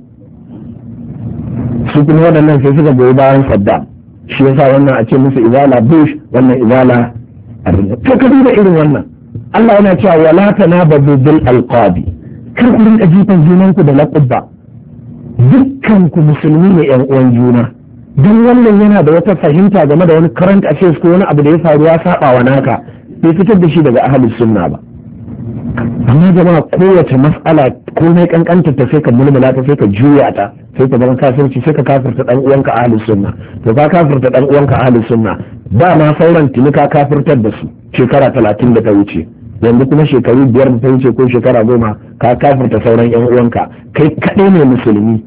su kuma waɗannan sai suka goyi bayan Saddam, shi yasa wannan a ce musu izala Bush, wannan izala Abin. To ka duba irin wannan, Allah yana cewa wala tanabazu bil alqabi, kar ku rinka jifan junanku da laƙubba, dukkan ku musulmi ne 'yan uwan juna. Don wannan yana da wata fahimta game da wani current affairs ko wani abu da ya faru ya saba wa naka, bai fitar da shi daga ahlus sunna ba. Amma jama'a, kowace mas'ala komai kankanta ta sai ka mulmula ta, sai ka juya ta, sai ka zama kafirci, sai ka kafirta dan uwanka ahlus sunna. To ka kafirta dan uwanka ahlus sunna, ba ma sauran tuni ka kafirtar da su shekara 30 da ta wuce, yanzu kuma shekaru 5 da ta wuce ko shekara 10 ka kafirta sauran yan uwanka, kai kaɗai ne musulmi.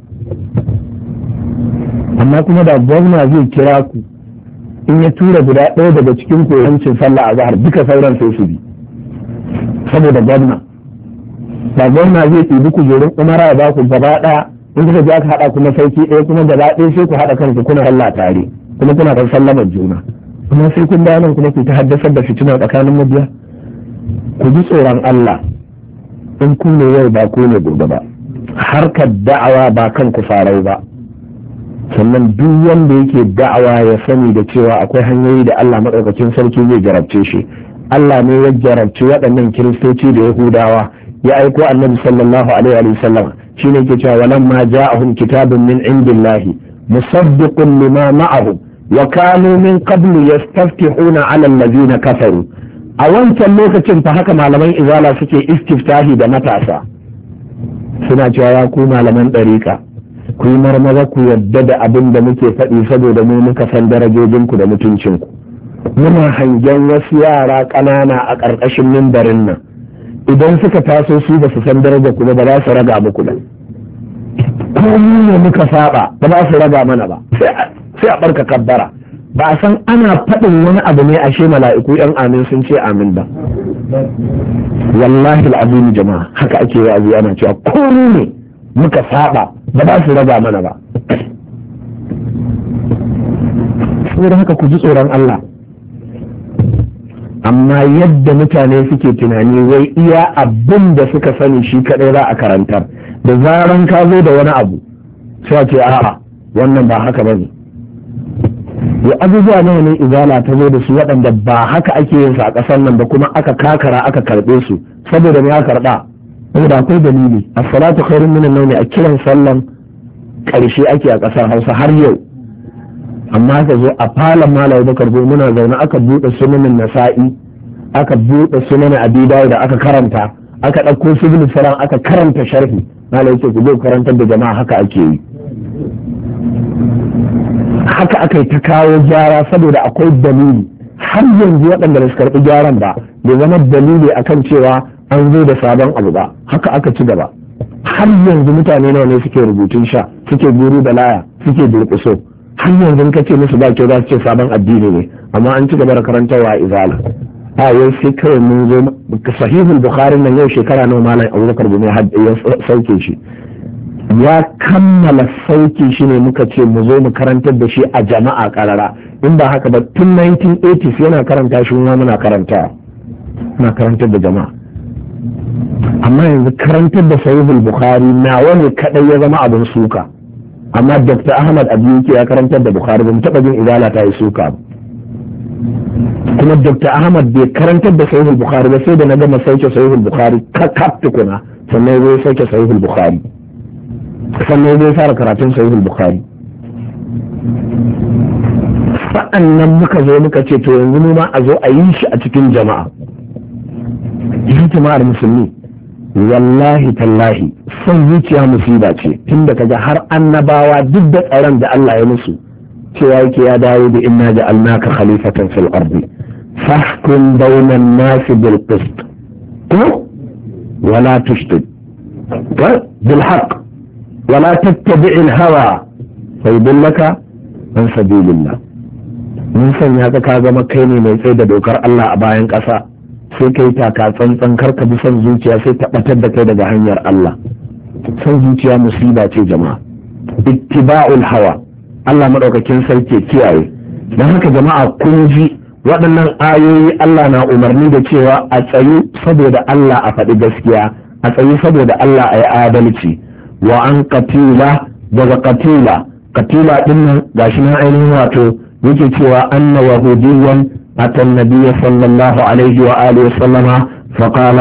Amma kuma da gwamna zai kira ku, in ya tura guda ɗaya daga cikin koyancin sallah a zahar, duka sauran sai su bi, saboda gwamna. Da gwamna zai ɗibi kujerun umara ya ba ku gaba ɗaya, in kuka je aka haɗa kuma sauki ɗaya kuma gaba ɗaya sai ku haɗa kanku kuna sallah tare, kuma kuna kan sallamar juna. Kuma sai kun dawo nan kuma ku ta haddasar da fitina tsakanin mabiya. Ku ji tsoron Allah, in ku ne yau ba ku ne gobe ba, harkar da'awa ba kan ku farau ba. Sannan duk wanda yake da'awa ya sani da cewa akwai hanyoyi da Allah maɗaukakin sarki zai jarabce shi. Allah ne ya jarabci waɗannan kiristoci da Yahudawa, ya aiko annabi sallallahu alaihi wa sallam, shine yake cewa walamma ja'ahum kitabun min indillahi musaddiqun lima ma'ahum wa kanu min qablu yastaftihuna 'ala allazina kafaru. A wancan lokacin fa haka malaman izala suke istiftahi da matasa, suna cewa ya ku malaman ɗariƙa, ku yi marmaza ku yadda da abin da muke faɗi, saboda mu muka san darajojinku da mutuncinku. Muna hangen wasu yara ƙanana a ƙarƙashin mimbarin nan, idan suka taso su ba su san darajar ku ba za su raga muku ba, ko mu ne muka saba ba za su raga mana ba, sai a barka kabbara. Ba a san ana faɗin wani abu ne ashe mala'iku 'yan amin sun ce amin ba. Wallahi al'azim jama'a, haka ake wa'azi ana cewa ko mu ne muka saba ba za su raga mana ba. Saboda haka ku ji tsoron Allah. Amma yadda mutane suke tunani wai iya abin da suka sani shi kadai za a karantar, da zaran ka zo da wani abu sai a ce a'a wannan ba haka bane. Ya abubuwa nawa ne izala ta zo da su waɗanda ba haka ake yin su a ƙasar nan ba, kuma aka kakara aka karɓe su, saboda me aka karɓa? Saboda akwai dalili. As-salatu khairun minan nawmi a kiran sallan ƙarshe ake a ƙasar Hausa har yau. Amma ka zo a falon Malam Bakar Gumi muna zaune aka buɗe sunanin Nasa'i, aka buɗe sunanin Abi Dawud da aka karanta, aka ɗauko Subul Salam aka karanta sharhi. Malam yake ku zo karantar da jama'a, haka ake yi. Haka aka yi ta kawo gyara saboda akwai dalili. Har yanzu waɗanda da su karɓi gyaran ba, bai zama dalili akan cewa an zo da sabon abu ba. Haka aka ci gaba. Har yanzu mutane nawa ne suke rubutun sha, suke guru da laya, suke durƙuso. Har yanzu ka ce musu ba kyau za su ce sabon addini ne, amma an ci gaba da karantarwa izala. a yau sai kawai mun zo sahihul bukhari nan yau shekara nawa malam abubakar bin ya sauke shi, ya kammala sauke shi ne muka ce mu zo mu karantar da shi a jama'a karara, in ba haka ba tun 1980s yana karanta shi muna karantar da jama'a. Amma yanzu karantar da sahihul bukhari nawa ne kadai ya zama abin suka, amma Dr. Ahmad Abiyuki ya karantar da bukhari ba mu taba jin izala ta yi suka ba. Kuma Dr. Ahmad bai karantar da sahihul bukhari ba sai da na gama sauke sahihul bukhari kakaf tukuna sannan zai sauke sahihul bukhari, sannan zai fara karatun sahihul bukhari. Sa'an nan muka zo muka ce to yanzu mu ma a zo a yi shi a cikin jama'a. Yin jama'ar musulmi, wallahi tallahi son zuciya musiba ce, tunda kaga har annabawa duk da tsaron da Allah ya musu cewa yake ya dawo da inna ja'alnaka khalifatan fil ardi fahkum bainan nasi bil qist ko wala tushdid bil haqq wala tattabi'il hawa fayudillaka an sabilillah. mun sanya ka zama kai ne mai tsaye da dokar Allah a bayan ƙasa, sai kai taka tsantsan karka bi son zuciya sai ta batar da kai daga hanyar Allah. Son zuciya musiba ce jama'a, ittiba'ul hawa Allah madaukakin sarki kiyaye. Dan haka jama'a kun ji waɗannan ayoyi Allah na umarni da cewa a tsayu saboda Allah a faɗi gaskiya, a tsayu saboda Allah a yi adalci. Wa an qatila daga qatila din nan gashi na ainihin wato yake cewa anna wahudiyan أتى النبي صلى الله عليه وآله وسلم فقال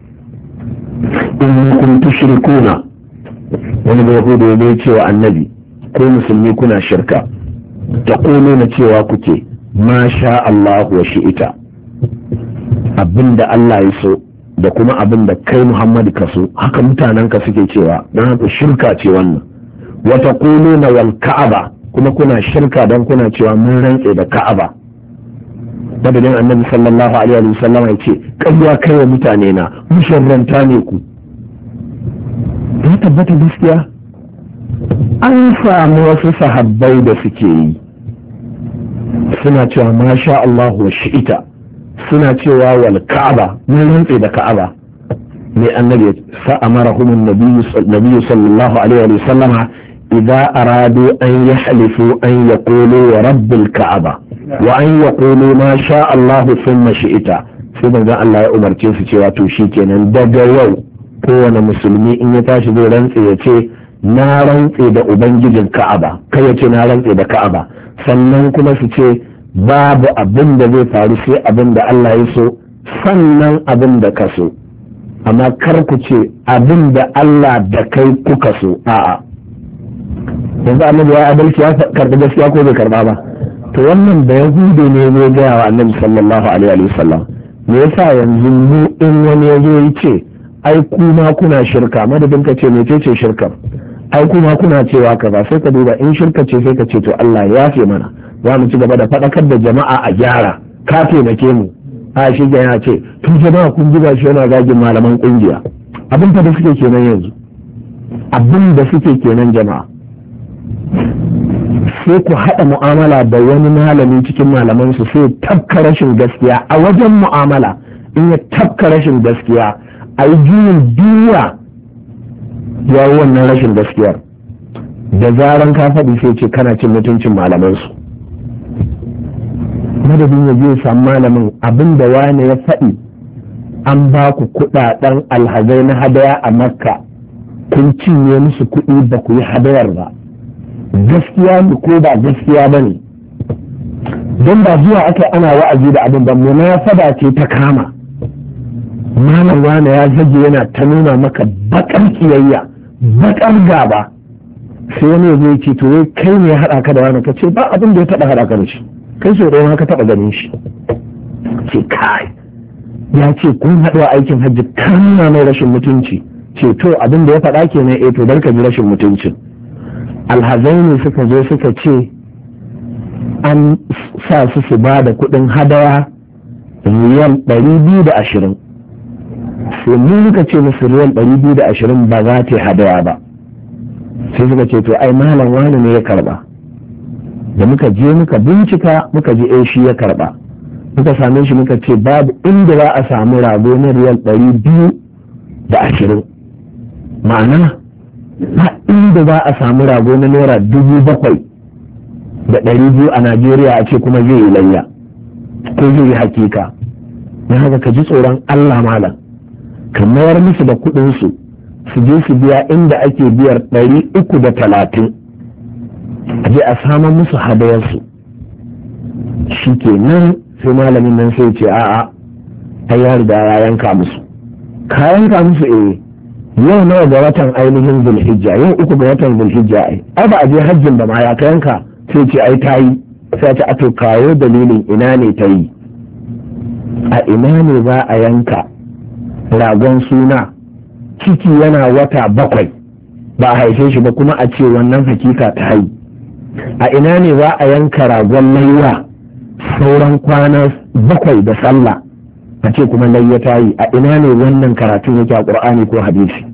إنكم تشركون. واليهود يبيتوا النبي كل مسلمي كنا شركا تقولون تيوا كتي ما شاء الله وشئت. abinda Allah ya so da kuma abinda kai Muhammad ka so haka mutanen ka suke cewa, don haka shirka ce wannan. wa taquluna wal ka'aba, kuma kuna shirka don kuna cewa mun rantse da Ka'aba. madadin annabi sallallahu alaihi wa sallam ya ce ƙarya kai wa mutane na musharranta ne ku. ya tabbata gaskiya an samu wasu sahabbai da suke yi suna cewa masha Allah wa shi'ita, suna cewa wal ka'aba mun rantse da Ka'aba. mai annabi sa'amarahum an-nabiy sallallahu alaihi wa sallam idza aradu an yahlifu an yaqulu wa rabbil ka'aba wa an yaqulu ma sha Allah thumma shi'ita. sai manzon Allah ya umarce su cewa to shikenan daga yau kowane musulmi in ya tashi zai rantse ya ce na rantse da ubangijin Ka'aba, kai ya ce na rantse da Ka'aba. sannan kuma su ce babu abin da zai faru sai abin da Allah ya so, sannan abin da ka so, amma kar ku ce abin da Allah da kai kuka so. a'a, yanzu annabi ya adalci ya karɓi gaskiya ko bai karɓa ba? to wannan da yahudu ne zai gaya wa annabi sallallahu alaihi wa sallam. me yasa yanzu mu in wani ya zo ya ce ai kuma kuna shirka, madadin ka ce mece ce shirkar, ai kuma kuna cewa kaza, sai ka duba in shirka ce sai ka ce to Allah ya yafe mana, za mu ci gaba da faɗakar da jama'a a gyara, ka taimake mu. a shi ya ce tun jama'a kun ji shi yana zagin malaman kungiya. abin da suke kenan yanzu, abin da suke kenan jama'a. sai ku haɗa mu'amala da wani malami cikin malamansu sai tafka rashin gaskiya a wajen mu'amala. in ya tafka rashin gaskiya a yi juyin duniya ya yi wannan rashin gaskiyar, da zaran ka faɗi sai ce kana cin mutuncin malamansu. madadin ya je samu malamin abin da wani ya faɗi, an ba ku kuɗaɗen alhazai na hadaya a Makka, kun cinye musu kuɗi ba ku yi hadayar ba, gaskiya ne ko ba gaskiya ba ne? don ba zuwa aka ana wa'azi da abin ba, munasaba ce ta kama. malam wane ya zage yana ta nuna maka bakar kiyayya, bakar gaba, sai wani zai ce to kai ne ya haɗa ka da wani? ka ce ba abin da ya taɓa haɗa ka da shi, kai so ɗaya ka taɓa ganin shi. ce kai ya ce kun haɗu a aikin hajji, ka nuna mai rashin mutunci. ce to abin da ya faɗa kenan, to dan ka ji rashin mutuncin. alhazai ne suka zo suka ce an sa su ba da kuɗin hadaya riyal 220. sai mu muka ce musu riyal 220 ba za ta hadaya ba. sai suka ce to ai malam wani ne ya karba. da muka je muka bincika muka ji shi ya karba. muka same shi muka ce babu inda za a samu rago na riyal 220, ma'ana ba inda za a samu rago na naira 7,200 a Najeriya a ce kuma zai yi layya ko zai yi hakika. na haka ka ji tsoron Allah malam, ka mayar musu da kuɗinsu su je su biya inda ake biyar 330 a je a samar musu hadayarsu. shi ke nan sai malamin nan sai ce a'a ai ya riga ya yanka musu. ka yanka musu yau nawa ga watan ainihin zulhijja, yau 3 ga watan zulhijja ai ba a je hajjin ba ma ya ka yanka, sai ce ai ta yi. sai ta ato kawo dalilin ina ne ta yi, a ina ne za a yanka ragon suna ciki yana wata 7 ba a haife shi ba kuma a ce wannan hakika ta yi. a ina ne za a yanka ragon layya sauran kwana 7 da sallah a ce kuma layya ta yi. a ina ne wannan karatu yake a Qur'ani ko hadisi?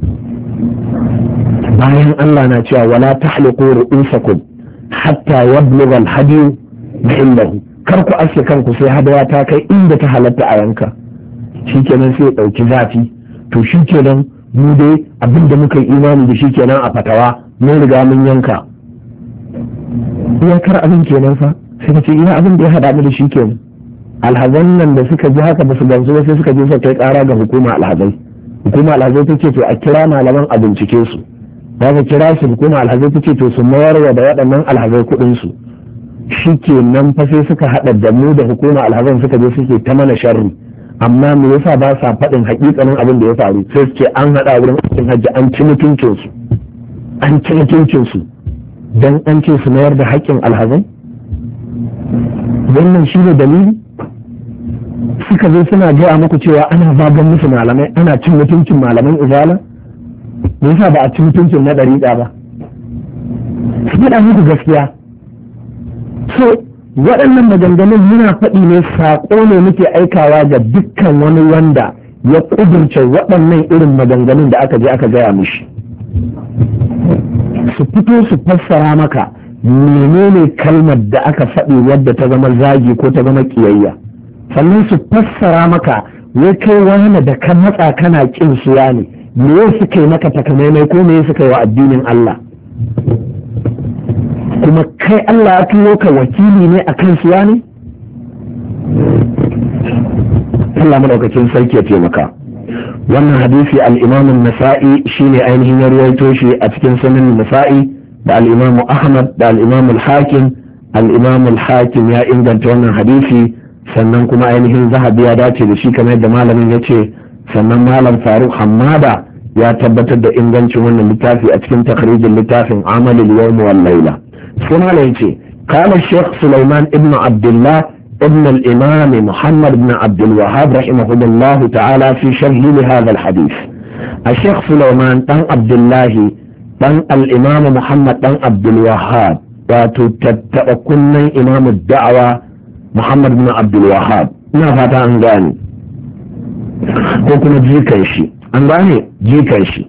bayan Allah na cewa wala tahliqu ru'usakum hatta yablugha al-hadi mahillahu, kar ku aske kanku sai hadaya ta kai inda ta halatta a yanka. shikenan sai ya dauki zafi, to shikenan mu dai abin da muka yi imani da shi kenan a fatawa mun riga mun yanka. iyakar abin kenan fa, sai ka ce ina abin da ya hada mu da shi kenan. alhazan nan da suka ji haka ba su gamsu ba sai suka je suka kai kara ga hukuma alhazai. hukuma alhazai ta ce to a kira malaman a bincike su. za ka kira su hukuma alhazai ta ce to su mayar wa da waɗannan alhazai kuɗin su. shi ke nan fa sai suka haɗa da mu da hukuma alhazan suka je suke ta mana sharri. amma me yasa ba sa faɗin hakikanin abin da ya faru? sai su ce an haɗa wurin aikin hajji an ci mutuncin su, an ci mutuncin su dan an ce su mayar da haƙƙin alhazai. wannan shi ne dalili? suka zo suna gaya muku cewa ana zagan musu malamai, ana cin mutuncin malaman izala. me yasa ba a ci mutuncin na ɗariƙa ba? su faɗa muku gaskiya. so waɗannan maganganun muna faɗi ne, saƙo ne muke aikawa ga dukkan wani wanda ya ƙudurce waɗannan irin maganganun da aka je aka gaya mishi. su fito su fassara maka menene kalmar da aka faɗi wadda ta zama zagi ko ta zama ƙiyayya, sannan su fassara maka wai kai wani da ka matsa kana ƙin suya ne, me suka yi maka takamaimai ko me suka yi wa addinin Allah? kuma kai Allah ya turo ka wakili ne akan suya ne? Allah madaukakin sarki ya taimaka. wannan hadisi al-Imam an-Nasa'i shine ainihin ya ruwaito shi a cikin sunan Nasa'i, da al-Imam Ahmad da al-Imam al-Hakim. al-Imam al-Hakim ya inganta wannan hadisi, sannan kuma ainihin Zahabi ya dace da shi kamar yadda malamin ya ce, sannan malam Faruk Hammada ya tabbatar da ingancin wannan littafi a cikin takhrijin littafin Amalul Yawm wal Layla. sai malam yace kana Sheikh Sulaiman ibn Abdullah ابن الإمام محمد بن عبد الوهاب رحمه الله تعالى في شرح لهذا الحديث. الشيخ سليمان بن عبد الله بن الإمام محمد بن عبد الوهاب وتتأكل إمام الدعوة محمد بن عبد الوهاب نفت أنغاني وكنا جيكيشي أنغاني جيكيشي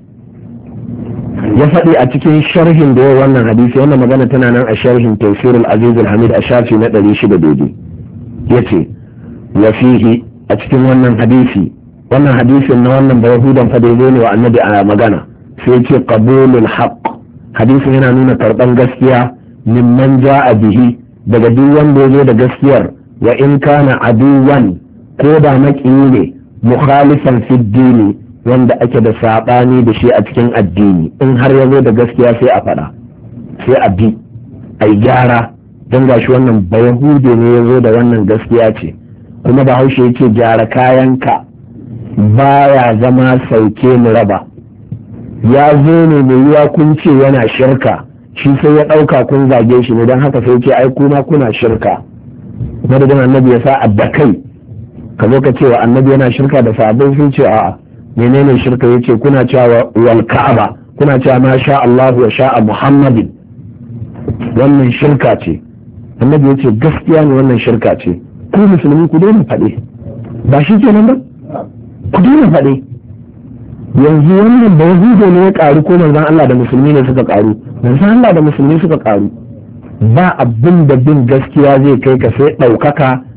ya faɗi a cikin sharhin da ya wannan hadisi, wannan magana tana nan a sharhin Tafsir al-Aziz al-Hamid a shafi na 600 daidai. yace wa fihi a cikin wannan hadisin na wannan bayahudan fa dai ne wa annabi a magana, sai yace qabulul haqq, hadisin yana nuna karban gaskiya mimman ja'a bihi, daga duk wanda ya zo da gaskiyar, wa in kana aduwan, ko da maƙiyi ne, mukhalifan fi dini, wanda ake da sabani da shi a cikin addini, in har ya zo da gaskiya sai a faɗa, sai a bi, ai gyara. don gashi wannan bayahude ne ya zo da wannan gaskiya ce, kuma bahaushe ya ce gyara kayanka baya zama sauke mu raba. ya zo ne mai yiwa kun ce yana shirka, shi sai ya ɗauka kun zage shi ne, don haka sai ce ai kuma kuna shirka. madadin annabi ya sa adda kai ka zo ka ce wa annabi yana shirka da sahabbai, sun ce a'a menene shirka? ya ce kuna cewa wal ka'aba, kuna cewa ma sha Allahu wa sha'a Muhammadin, wannan shirka ce. annabi ya ce gaskiya ne wannan shirka ce, ku musulmi ku daina faɗe, ba shi ke nan ba, ku daina faɗe. yanzu wannan da yahudu ne ya ƙaru ko manzon Allah da musulmi ne suka ƙaru? manzon Allah da musulmi suka ƙaru. ba abin da bin gaskiya zai kai ka sai ɗaukaka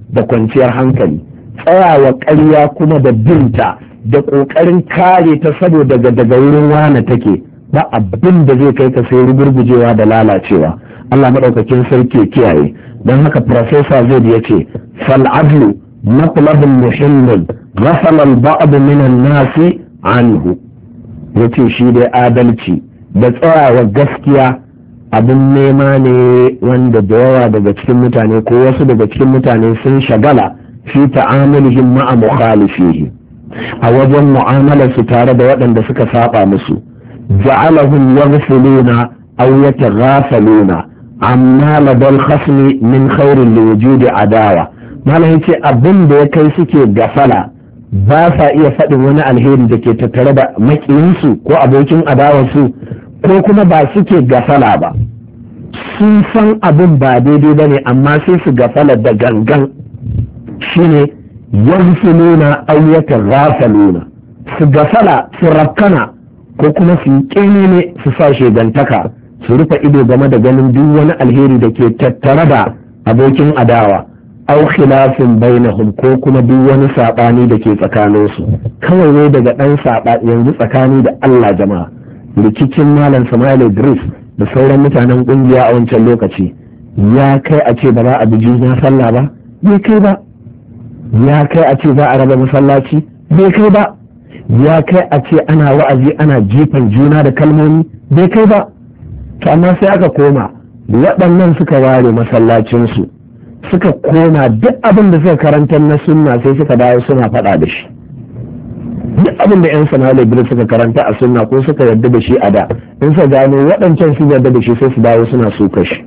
da kwanciyar hankali. Tsayawa ƙarya kuma da binta da ƙoƙarin kare ta saboda daga wurin wane take, ba abin da zai kai ka sai rugurgujewa da lalacewa. Allah maɗaukakin sarki kiyaye. Don haka Profesa Zaid ya ce fal'adlu matlabun muhimmin ghafala al-ba'd min an-nasi anhu. Yace shi dai adalci da tsayawa gaskiya abin nema ne wanda da yawa daga cikin mutane ko wasu daga cikin mutane sun shagala fi ta'amulihim ma'a mukhalifihi, a wajen mu'amalar su tare da waɗanda suka saba musu. ja'alahum yaghfuluna aw yataghafaluna amma ladal khasmi min khairin liwujudi adawa. malam yace abin da ya kai suke gafala, ba sa iya faɗin wani alheri da ke tattare da makiyinsu ko abokin adawarsu, ko kuma ba suke gafala ba, sun san abin ba daidai ba ne amma sai su gafala da gangan. shine yaghfuluna aw yataghafaluna, su gafala su rakkana ko kuma su yi ne su sa shegantaka, su rufe ido game da ganin duk wani alheri da ke tattare da abokin adawa, aw khilafin bainahum, ko kuma duk wani sabani da ke tsakaninsu. kawai ne daga dan saba yanzu tsakani da Allah jama'a, rikicin malam Sama'il Idris da sauran mutanen kungiya a wancan lokaci ya kai a ce ba za a bi juna sallah ba? bai kai ba. Ya kai a ce za a raba masallaci? bai kai ba. Ya kai a ce ana wa'azi ana jifan juna da kalmomi? bai kai ba. To amma sai aka koma waɗannan suka ware masallacinsu, suka koma duk abin da suka karantar na sunna sai suka dawo suna faɗa da shi. Duk abin da 'yan Sama'il Idris suka karanta a sunna ko suka yarda da shi a da, in suka gano waɗancan su yarda da shi sai su dawo suna suka shi.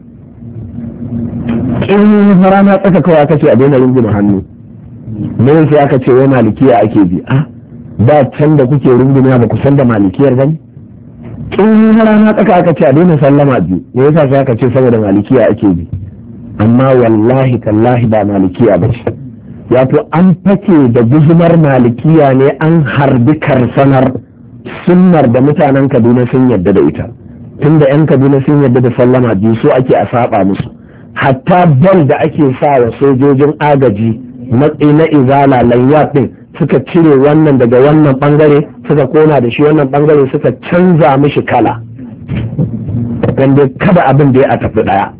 In rana tsaka kawai aka ce a daina runguma hannu, me sai aka ce wai malikiya ake bi? Da can da kuke runguma ba ku san da malikiyar ba ne? In rana tsaka aka ce a daina sallama biyu, me yasa sai aka ce saboda malikiya ake bi? Amma wallahi tallahi ba malikiya ba ce. Wato an fake da guzumar malikiya ne, an harbi karsanar sunnar da mutanen Kaduna sun yadda da ita. Tunda 'yan Kaduna sun yadda da sallama biyu, so ake a saba musu. Hatta bal da ake sa wa sojojin agaji matsayi na izala lanyat din, suka cire wannan daga wannan bangare suka kona da shi wannan bangare, suka canza mishi kala wanda kada abin da ya tafi daya.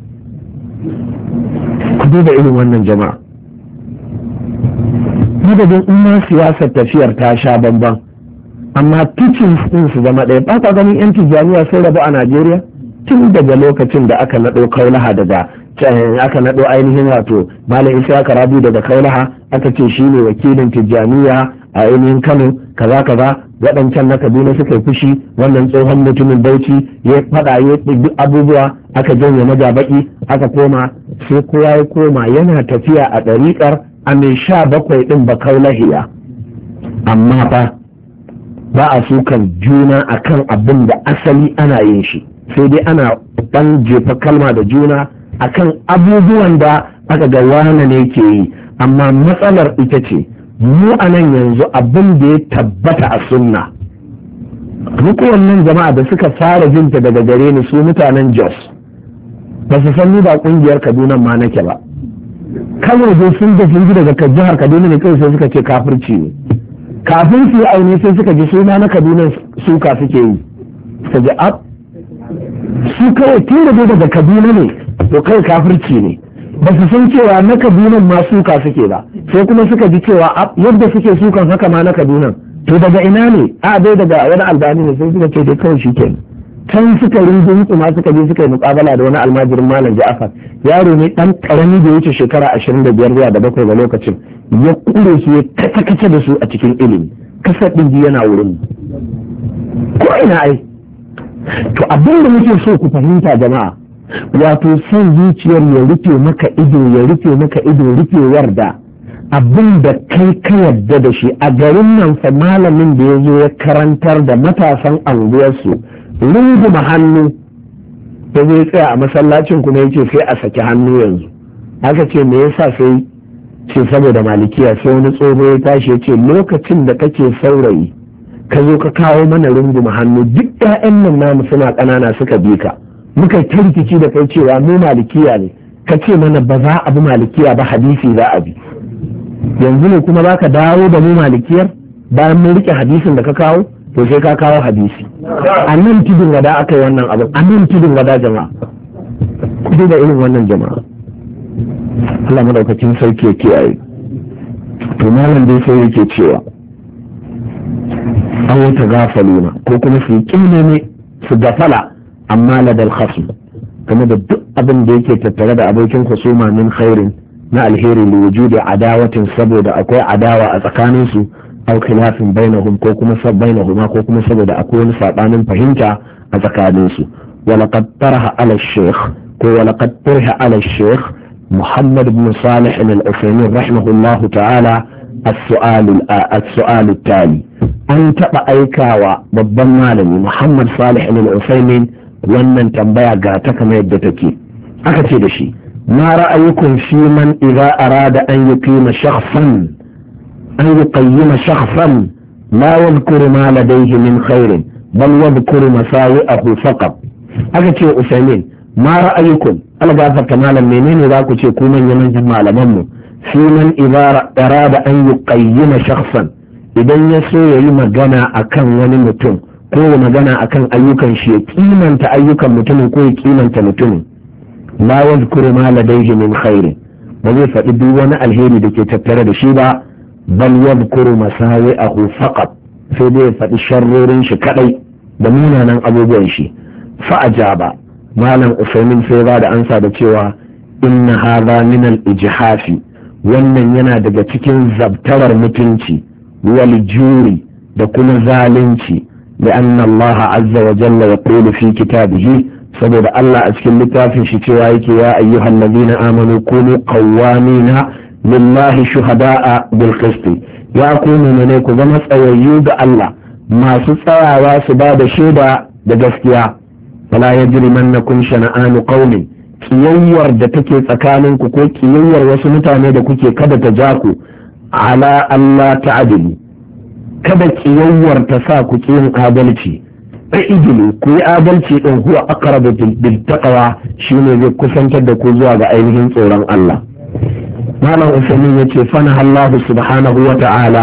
Ku duba irin wannan jama'a. Madadin in siyasar tafiyar ta sha bamban, amma pitching din su zama ɗaya. Ba ka ganin 'yan Tijjaniya sun rabu a Najeriya tun daga lokacin da aka naɗo Kaulaha, daga aka naɗo ainihin wato Malam Isa Rabi daga Kaulaha, aka ce shi ne wakilin Tijjaniya a ainihin Kano, kaza kaza. Waɗancan na Kaduna suka yi fushi, wannan tsohon mutumin Bauchi ya faɗa ya duk abubuwa, aka janye majabaki, aka koma, sai kowa ya koma yana tafiya a ɗariƙar a mai 17 ɗin ba Kaulahiya. Amma fa ba a sukan juna akan abin da asali ana yin shi, sai dai ana ɗan jefa kalma da juna akan abubuwan da aka ga wane ne ke yi. Amma matsalar ita ce mu a nan yanzu abin da ya tabbata a sunna, duk wannan jama'a da suka fara jinta daga gare ni, su mutanen Jos ba su san ni ba kungiyar Kaduna ma nake ba. Kawai dai sun da sun ji daga jihar Kaduna ne, kawai sai suka ce kafirci ne. Kafin su yi aune sai suka ji suna na Kaduna suka suke yi, suka ji su kawai tun da daga Kaduna ne to kai kafirci ne. Ba su san cewa na Kaduna ma suka suke ba, sai kuma suka ji cewa yadda suke sukan haka ma na Kaduna. To daga ina ne? Dai daga wani albani ne, sai suka ce dai kawai shi kenan. Can suka rinjin ma suka je suka yi muƙabala da wani almajirin Malam Ja'afar, yaro ne dan karami da wuce shekara 25 zuwa da 7 ga lokacin, ya kure su ya kace da su a cikin ilimi. Kasar ɗin yana wurin ko ina ai. To abin da muke so ku fahimta jama'a, wato son zuciyar ya rufe maka ido rufewar da abin da kai ka yarda da shi. A garin nan fa malamin da ya zo ya karantar da matasan anguwarsu runguma hannu, da zai tsaya a masallacin kuma yake sai a saki hannu yanzu. Aka ce me yasa? sai ce saboda malikiya. Sai wani tsoho ya tashi ya ce lokacin da kake saurayi ka zo ka kawo mana runguma hannu, duk 'ya'yan nan namu suna ƙanana suka bi ka, muka kirkici da kai cewa mu malikiya ne, ka ce mana ba za a bi malikiya ba, hadisi za a bi. yanzu ne kuma za ka dawo da mu malikiyar bayan mun rike hadisin da ka kawo? To sai ka kawo hadisi. A nan tudun wada aka yi wannan abin, a nan tudun wada jama'a. Ku da irin wannan jama'a. Allah madaukakin sarki ya kiyaye. To malam dai sai yake cewa an ta gafaluna ko kuma su kinne ne su gafala amma ladal khasm game da duk abin da yake tattare da abokin husuma min khairin na alheri li wujudi adawatin saboda akwai adawa a tsakanin su aw khilafin bainahum ko kuma bainahuma ko kuma saboda akwai wani sabanin fahimta a tsakanin su walaqad taraha ala shaykh ko walaqad taraha ala shaykh محمد بن صالح العثيمين رحمه الله تعالى السؤال التالي أن تبقى أيكاوى بالضمان لي محمد صالح العثيمين وأن تنبيع قاتك ما يدتكي أكتب شيء ما رأيكم في من إذا أراد أن يقيم شخصا لا يذكر ما لديه من خير بل يذكر مساوئه فقط أكتب عثيمين ما رأيكم أنا قافت مالا منين إذا كنت يكون ينجم على منه في من إذا أراد أن يقيم شخصا إذا يسوي مجانا أكن ونمتن كو مجانا أكن أيوكا شيء كيما تأيوكا متن كو كيما تمتن لا يذكر ما لديه من خير وظيفة إدوانا الهيري دكي تترد شيبا بل يذكر مساوئه فقط في ديفة الشرور شكالي دمينا نان أبو بيشي فأجابا malam usaimin sai ba da ansa da cewa inna hadha min al-ijhafi wannan yana daga cikin zabtarar mutunci wal juri da kuma zalunci da anna Allah azza wa jalla yaqulu fi kitabihi saboda Allah a cikin littafin shi cewa yake ya ayyuhal ladina amanu kunu qawwamina lillahi shuhada'a bil qist ya kunu ne ku zama tsayayyu ga Allah masu tsayawa su ba da shaida da gaskiya wala yajrimannakum shana'anu qaumin kiyayyar da take tsakaninku ko kiyayyar wasu mutane da kuke kada ta ja ku ala Allah ta'dilu kada kiyayyar ta sa ku yin adalci idilu ku yi adalci din huwa aqrabu bil taqwa shine zai kusantar da ku zuwa ga ainihin tsoron Allah. Malam Usaimin yace fana Allah subhanahu wa ta'ala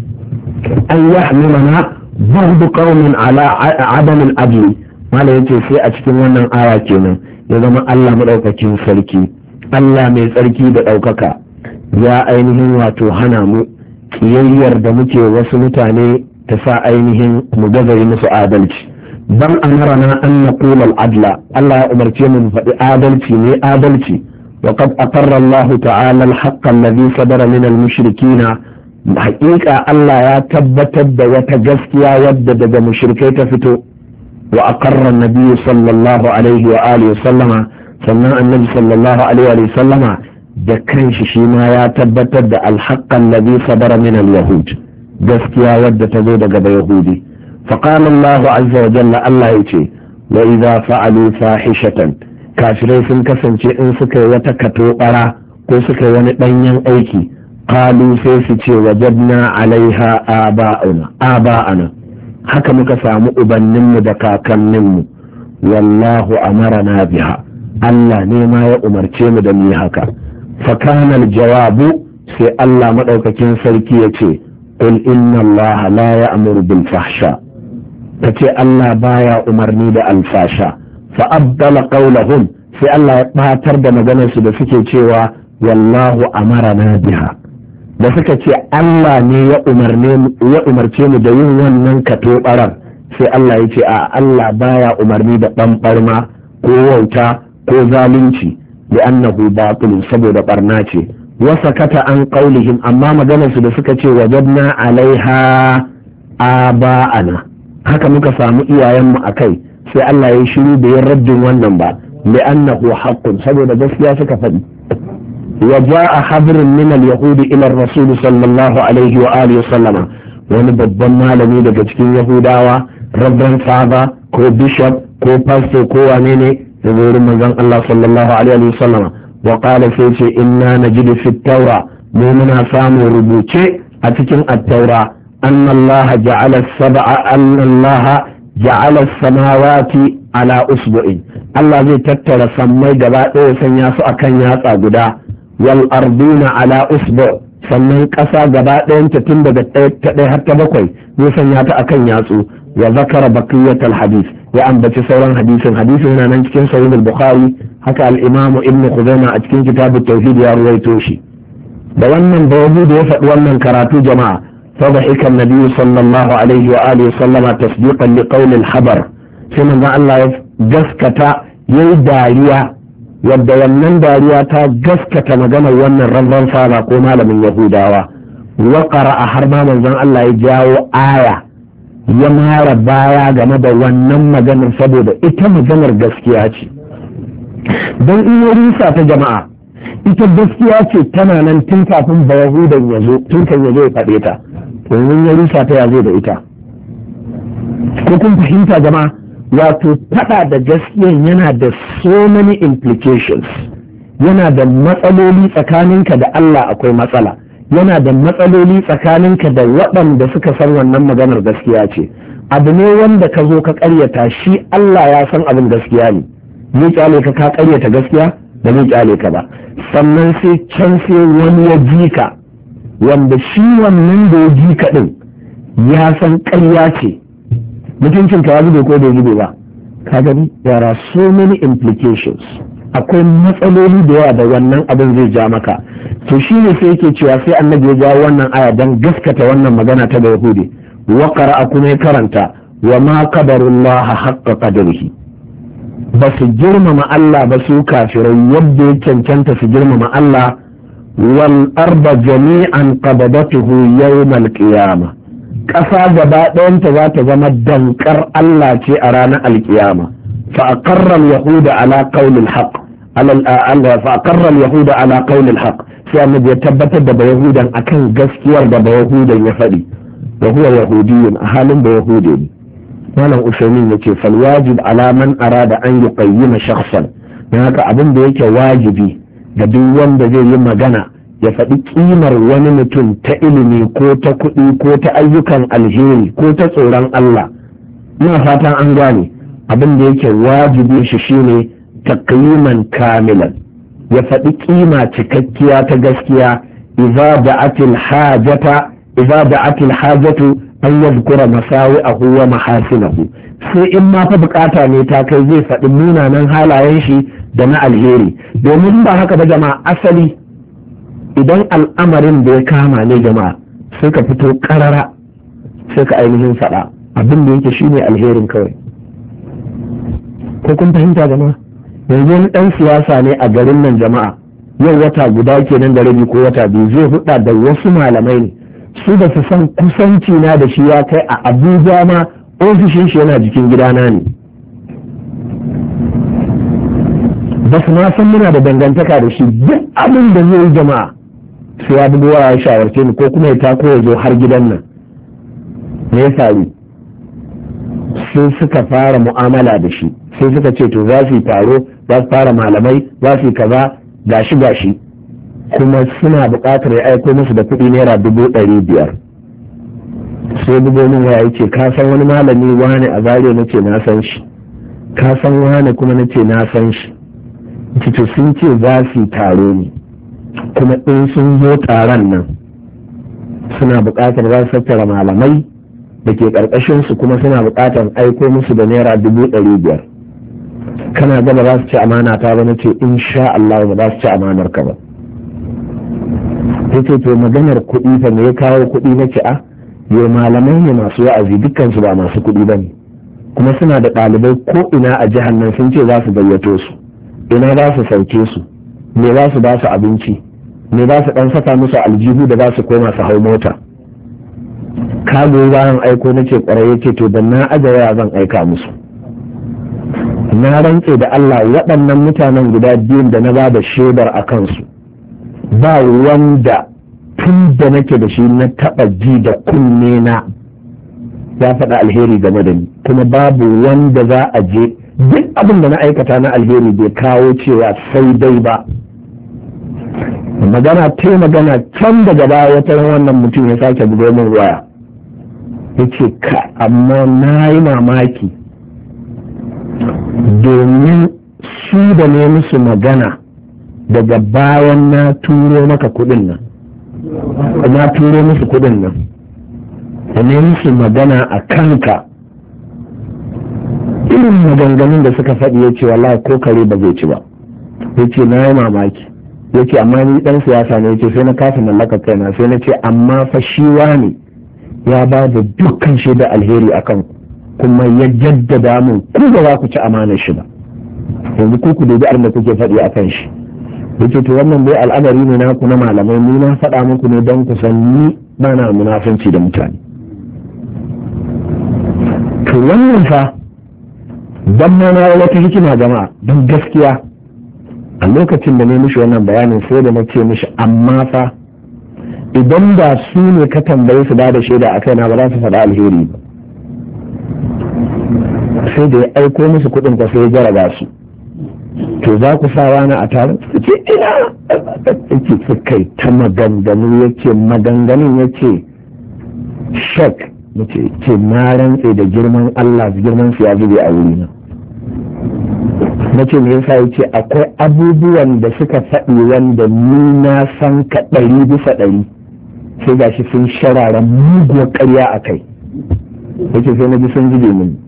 an yahmilana bughd qaumin ala adam al-adl. Malam yace sai a cikin wannan aya kenan ya zama Allah madaukakin sarki Allah mai tsarki da ɗaukaka ya ainihin wato hana mu kiyayyar da muke wasu mutane ta sa ainihin mu gazari musu adalci dan amarana an naqula al-adla Allah ya umarce mu faɗi adalci ne adalci wa qad aqarra Allah ta'ala al-haqq alladhi sadara min al-mushrikeena haƙiƙa Allah ya tabbatar da wata gaskiya wadda daga mushrikai ta fito wa aqarra an-nabiy sallallahu alaihi wa alihi sallama sannan annabi sallallahu alaihi wa sallama da kanshi shi ma ya tabbatar da al-haqq alladhi sadara min al-yahud gaskiya wadda ta zo daga yahudi فقال الله عز وجل الله يتي وإذا فعلوا فاحشة كافرين sun kasance in suka yi wata katobara ko suka yi wani ɗanyen aiki qalu sai su ce wajadna alaiha aba'ana haka muka samu ubanninmu da kakanninmu wallahu amarana biha Allah ne ma ya umarce mu da mu haka fa kana jawabu sai Allah madaukakin sarki ya ce qul inna Allah la ya'muru bil fahsha kace Allah baya umarni da alfasha fa abdala qawlahum sai Allah ya batar da maganar su da suke cewa wallahu amarana biha da suka ce Allah ne ya umarce mu da yin wannan katobarar sai Allah ya ce a Allah baya umarni da ɓanɓarma ko wauta ko zalunci da annahu batil saboda barna ce wasa kata an qaulihim amma maganar su da suka ce wajadna alaiha aba'ana haka muka samu iyayenmu a kai sai Allah ya shiru da yin raddin wannan ba li'annahu haqqun saboda gaskiya suka faɗi wa ja'a habrun min al-yahudi ila ar-rasul sallallahu alaihi wa alihi sallama wani babban malami daga cikin yahudawa reverend father ko bishop ko pastor ko wane ne da wurin manzon Allah sallallahu alaihi wa sallama wa qala sai ce inna najidu fi at-taura mu muna samu rubuce a cikin at-taura أن الله جعل السماوات على أسبوع الله زي تتر سمي جباء سنياس أكن ياسا قدا والأرضين على أسبوع sannan ƙasa gaba ɗayanta tun daga ta ɗaya har ta bakwai ya sanya ta akan yatsu. wa zakara baqiyatal hadith, ya ambaci sauran hadisin yana nan cikin sahih al-bukhari, haka al-imam ibn khuzaimah a cikin kitabut tauhid ya ruwaito shi. da wannan da ya faɗi wannan karatu jama'a فضحك النبي صلى الله عليه وآله وسلم تصديقا لقول الخبر سيما الله جسكتا يداريا wadda wannan dariya ta gaskata maganar wannan ranzan fara ko malamin yahudawa wa qara'a har ma manzon Allah ya jawo aya ya mara baya game da wannan maganar saboda ita maganar gaskiya ce don in ya rusa ta jama'a ita gaskiya ce tana nan tun kafin ba yahudan ya zo tun kan ya zo ya faɗe ta domin ya rusa ta ya zo da ita ko kun fahimta jama'a wato fada da gaskiyan yana da so many implications, yana da matsaloli tsakaninka da Allah akwai matsala, yana da matsaloli tsakaninka da waɗanda suka san wannan maganar gaskiya ce. abu ne wanda ka zo ka ƙaryata shi Allah ya san abin gaskiya ne, ni kyale ka ƙaryata gaskiya da ni kyale ka ba, sannan sai can sai wani ya ji ka wanda shi wannan da ya ji ka ɗin ya san ƙarya ce, mutuncin ka ya zube ko bai zube ba. ka gani there are so many implications, akwai matsaloli da yawa da wannan abin zai ja maka. to shi ne sai yake cewa sai annabi ya jawo wannan aya don gaskata wannan magana ta da yahudi. wa qara'a kuma ya karanta wa ma qadarullah haqqa qadrihi, ba su girmama Allah ba su kafirai yadda ya cancanta su girmama Allah. wal arda jami'an qabadatuhu yawmal qiyamah, ƙasa gaba ɗayanta za ta zama dankar Allah ce a ranar alkiyama. فأقر اليهود على قول الحق فأقر اليهود على قول الحق sai annabi ya tabbatar da bayahudan akan gaskiyar da bayahudan ya faɗi wa huwa yahudiyyun a halin da yahudi ne. malam usaimin yace fal wajib ala man arada an yuqayyima shakhsan, dan haka abin da yake wajibi ga duk wanda zai yi magana ya faɗi ƙimar wani mutum ta ilimi ko ta kuɗi ko ta ayyukan alheri ko ta tsoron Allah. ina fatan an gane abin da yake wajibi shi shine taqyiman kamilan, ya faɗi ƙima cikakkiya ta gaskiya. idza da'atil hajatu an yadhkura masawi'ahu wa mahasinahu, sai in ma fa bukata ne ta kai zai faɗi munanan halayen shi da na alheri. domin ba haka ba jama'a, asali idan al'amarin da ya kama ne jama'a sai ka fito karara sai ka ainihin faɗa abin da yake shine alherin kawai. ko kun fahimta jama'a? yanzu wani ɗan siyasa ne a garin nan jama'a, yau wata guda kenan da rabi ko wata biyu zai huɗa da wasu malamai ne, su da su san kusanci na da shi ya kai a Abuja ma ofishin shi yana jikin gidana ne, ba su ma san muna da dangantaka da shi. duk abin da zai yi jama'a sai ya bugo ya shawarce ni ko kuma ya tako ya zo har gidan nan. me ya faru? sai suka fara mu'amala da shi, sai suka ce to za su yi taro, za su fara malamai, za su yi kaza gashi kuma suna buƙatar ya aiko musu da kuɗi naira 500,000. sai bugo min ya ce ka san wani malami wane a Zaria? nace na san shi. ka san wane? kuma nace na san shi. to sun ce za su yi taro ne, kuma in sun zo taron nan suna buƙatar za su tattara malamai da ke ƙarƙashin su, kuma suna buƙatar aiko musu da naira 500,000. kana gaba za su ci amana ta ba? nace insha Allah ba za su ci amanar ka ba. yace to maganar kuɗi fa me ya kawo kuɗi? nace a yau malamai ne masu wa'azi, dukkan su ba masu kuɗi bane, kuma suna da ɗalibai ko ina a jihar nan, sun ce za su gayyato su. ina za su sauke su? me za su ba su abinci? me za su dan saka musu aljihu da za su koma su hau mota? ka goyi bayan aiko? nace kwarai. yace to dan na ajaya zan aika musu. na rantse da Allah waɗannan mutanen guda biyun da na ba da shaidar a kansu ba wanda tun da nake da shi na taɓa ji da kunne na ya faɗa alheri game da ni, kuma babu wanda za a je duk abin da na aikata na alheri bai kawo cewa sai dai ba. magana ta magana can daga baya wata wannan mutum ya sake bugo min waya ya ce ka amma na yi mamaki domin su da ne musu magana daga bayan na turo maka kudin nan na turo musu kudin nan da ne musu magana a kanka, irin maganganun da suka faɗi ya ce wallahi ko kare ba zai ci ba. Ya ce na yi mamaki, ya ce amma ni ɗan siyasa ne, ya ce sai na kasa mallaka kaina, sai na ce amma fa shi ne ya ba da dukkan shaida alheri akan kuma ya jaddada mun ku ba za ku ci amanar shi ba, yanzu ku dubi abin da kuke faɗi akan shi. Yace to wannan dai al'amari ne naku na malamai, ni na faɗa muku ne don ku san ni ba na munafunci da mutane. To wannan fa dan ma na wata hikima jama'a, don gaskiya a lokacin da ne mishi wannan bayanin sai da na ce mishi amma fa idan da su ne ka tambaye su ba da shaida a kaina ba za su faɗa alheri ba. Sai da ya aiko musu kuɗin ka sai ya jaraba su, to za ku sa rana a taron su ce ina yake suka yi ta maganganu, ya ce maganganun ya ce shak, ya ce na rantse da girman Allah, girman su ya zube a wurina. Na ce me yasa, ya ce akwai abubuwan da suka faɗi wanda ni na san ka 100%, sai ga shi sun sharara muguwar ƙarya a kai. Ya ce sai na ji sun zube mini.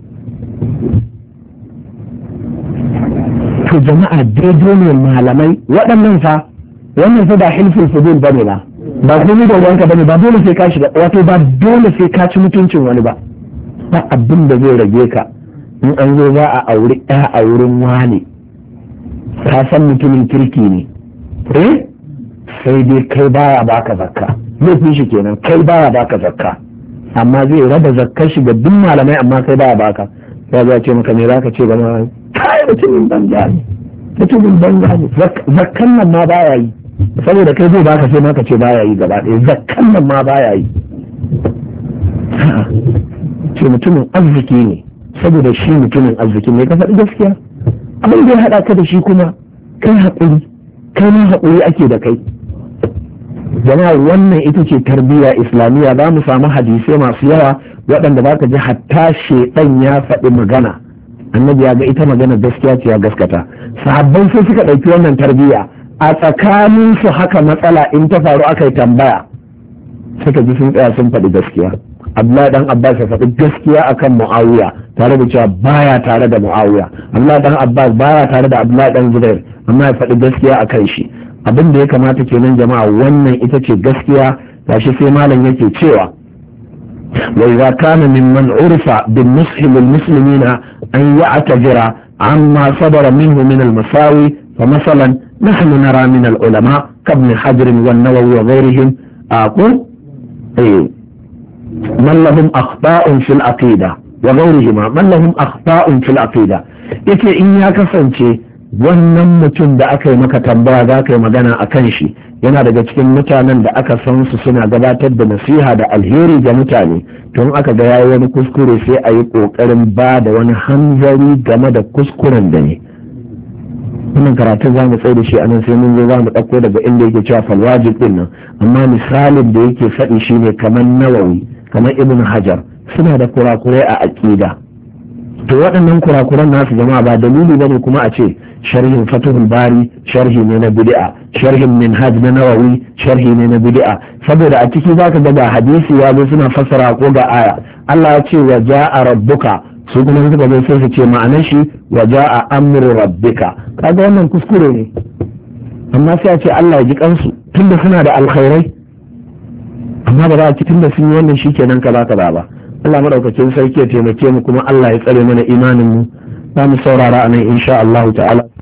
To jama'a daidai ne malamai waɗannan fa, wannan fa ba hilfin fudul bane ba, ba komai da wanka bane, ba dole sai ka shiga, wato ba dole sai ka ci mutuncin wani ba abin da zai rage ka in an zo za a auri ɗaya a wurin wani, ka san mutumin kirki ne, sai dai kai baya baka zakka, laifin shi kenan, kai baya baka zakka, amma zai raba zakkar shi ga duk malamai, amma kai baya baka. Ya za ce maka me za ka ce ga malamai, kai mutumin banza ne, mutumin banza ne, zakkan nan ma baya yi, saboda kai zai baka sai ma ka ce baya yi gaba ɗaya, zakkan nan ma baya yi. Ce mutumin arziki ne, saboda shi mutumin arziki ne, ka faɗi gaskiya. Abin da ya haɗa ka da shi kuma kai haƙuri, kai ma haƙuri ake da kai. Jama'a wannan ita ce tarbiyya islamiyya. Za mu samu hadisai masu yawa waɗanda za ka ji hatta shedan ya faɗi magana, annabi ya ga ita magana gaskiya ce ya gaskata. Sahabbai sai suka ɗauki wannan tarbiyya, a tsakanin su haka matsala in ta faru aka yi tambaya suka ji sun tsaya sun faɗi gaskiya. Abdullahi dan Abbas ya faɗi gaskiya akan Muawiya tare da cewa baya tare da Muawiya. Abdullahi dan Abbas baya tare da Abdullahi dan Zubair, amma ya faɗi gaskiya akan shi. Abin da ya kamata kenan jama'a, wannan ita ce gaskiya. Gashi sai malam yake cewa wa idza kana mimman urfa bin nushi lil muslimina an ya'tazira amma sadara minhu min al masawi, fa masalan nahnu nara min al ulama kabn Hajar wan Nawawi wa ghayrihim aqul man lahum akhta'un fil aqida wa ghayrihima man lahum akhta'un fil aqida. Yake in ya kasance wannan mutum da aka yi maka tambaya za ka yi magana a kan shi yana daga cikin mutanen da aka san su suna gabatar da nasiha da alheri ga mutane, tun aka ga yayi wani kuskure sai a yi ƙoƙarin ba da wani hanzari game da kuskuren da ne. Wannan karatu za mu tsaye da shi anan, sai mun zo za mu ɗauko daga inda yake cewa falwajib ɗin nan, amma misalin da yake faɗi shine kamar Nawawi, kamar Ibn Hajar, suna da kurakurai a aƙida. To waɗannan kurakuran nasu jama'a ba dalili bane kuma a ce sharhin Fathul Bari sharhi ne na bid'a, sharhin Minhaj na Nawawi sharhi ne na bid'a, saboda a ciki zaka ga hadisi ya zo suna fassara ko ga aya. Allah ya ce wa ja'a rabbuka, su kuma suka zo sai su ce ma'anar shi wa ja'a amru rabbika. Kaga wannan kuskure ne, amma sai a ce Allah ya ji kansu tunda suna da alkhairai, amma ba za a ci tunda sun yi wannan shikenan kaza ba. Allah madaukakin sarki ya taimake mu, kuma Allah ya tsare mana imanin mu. Za mu saurara anan insha Allah ta'ala.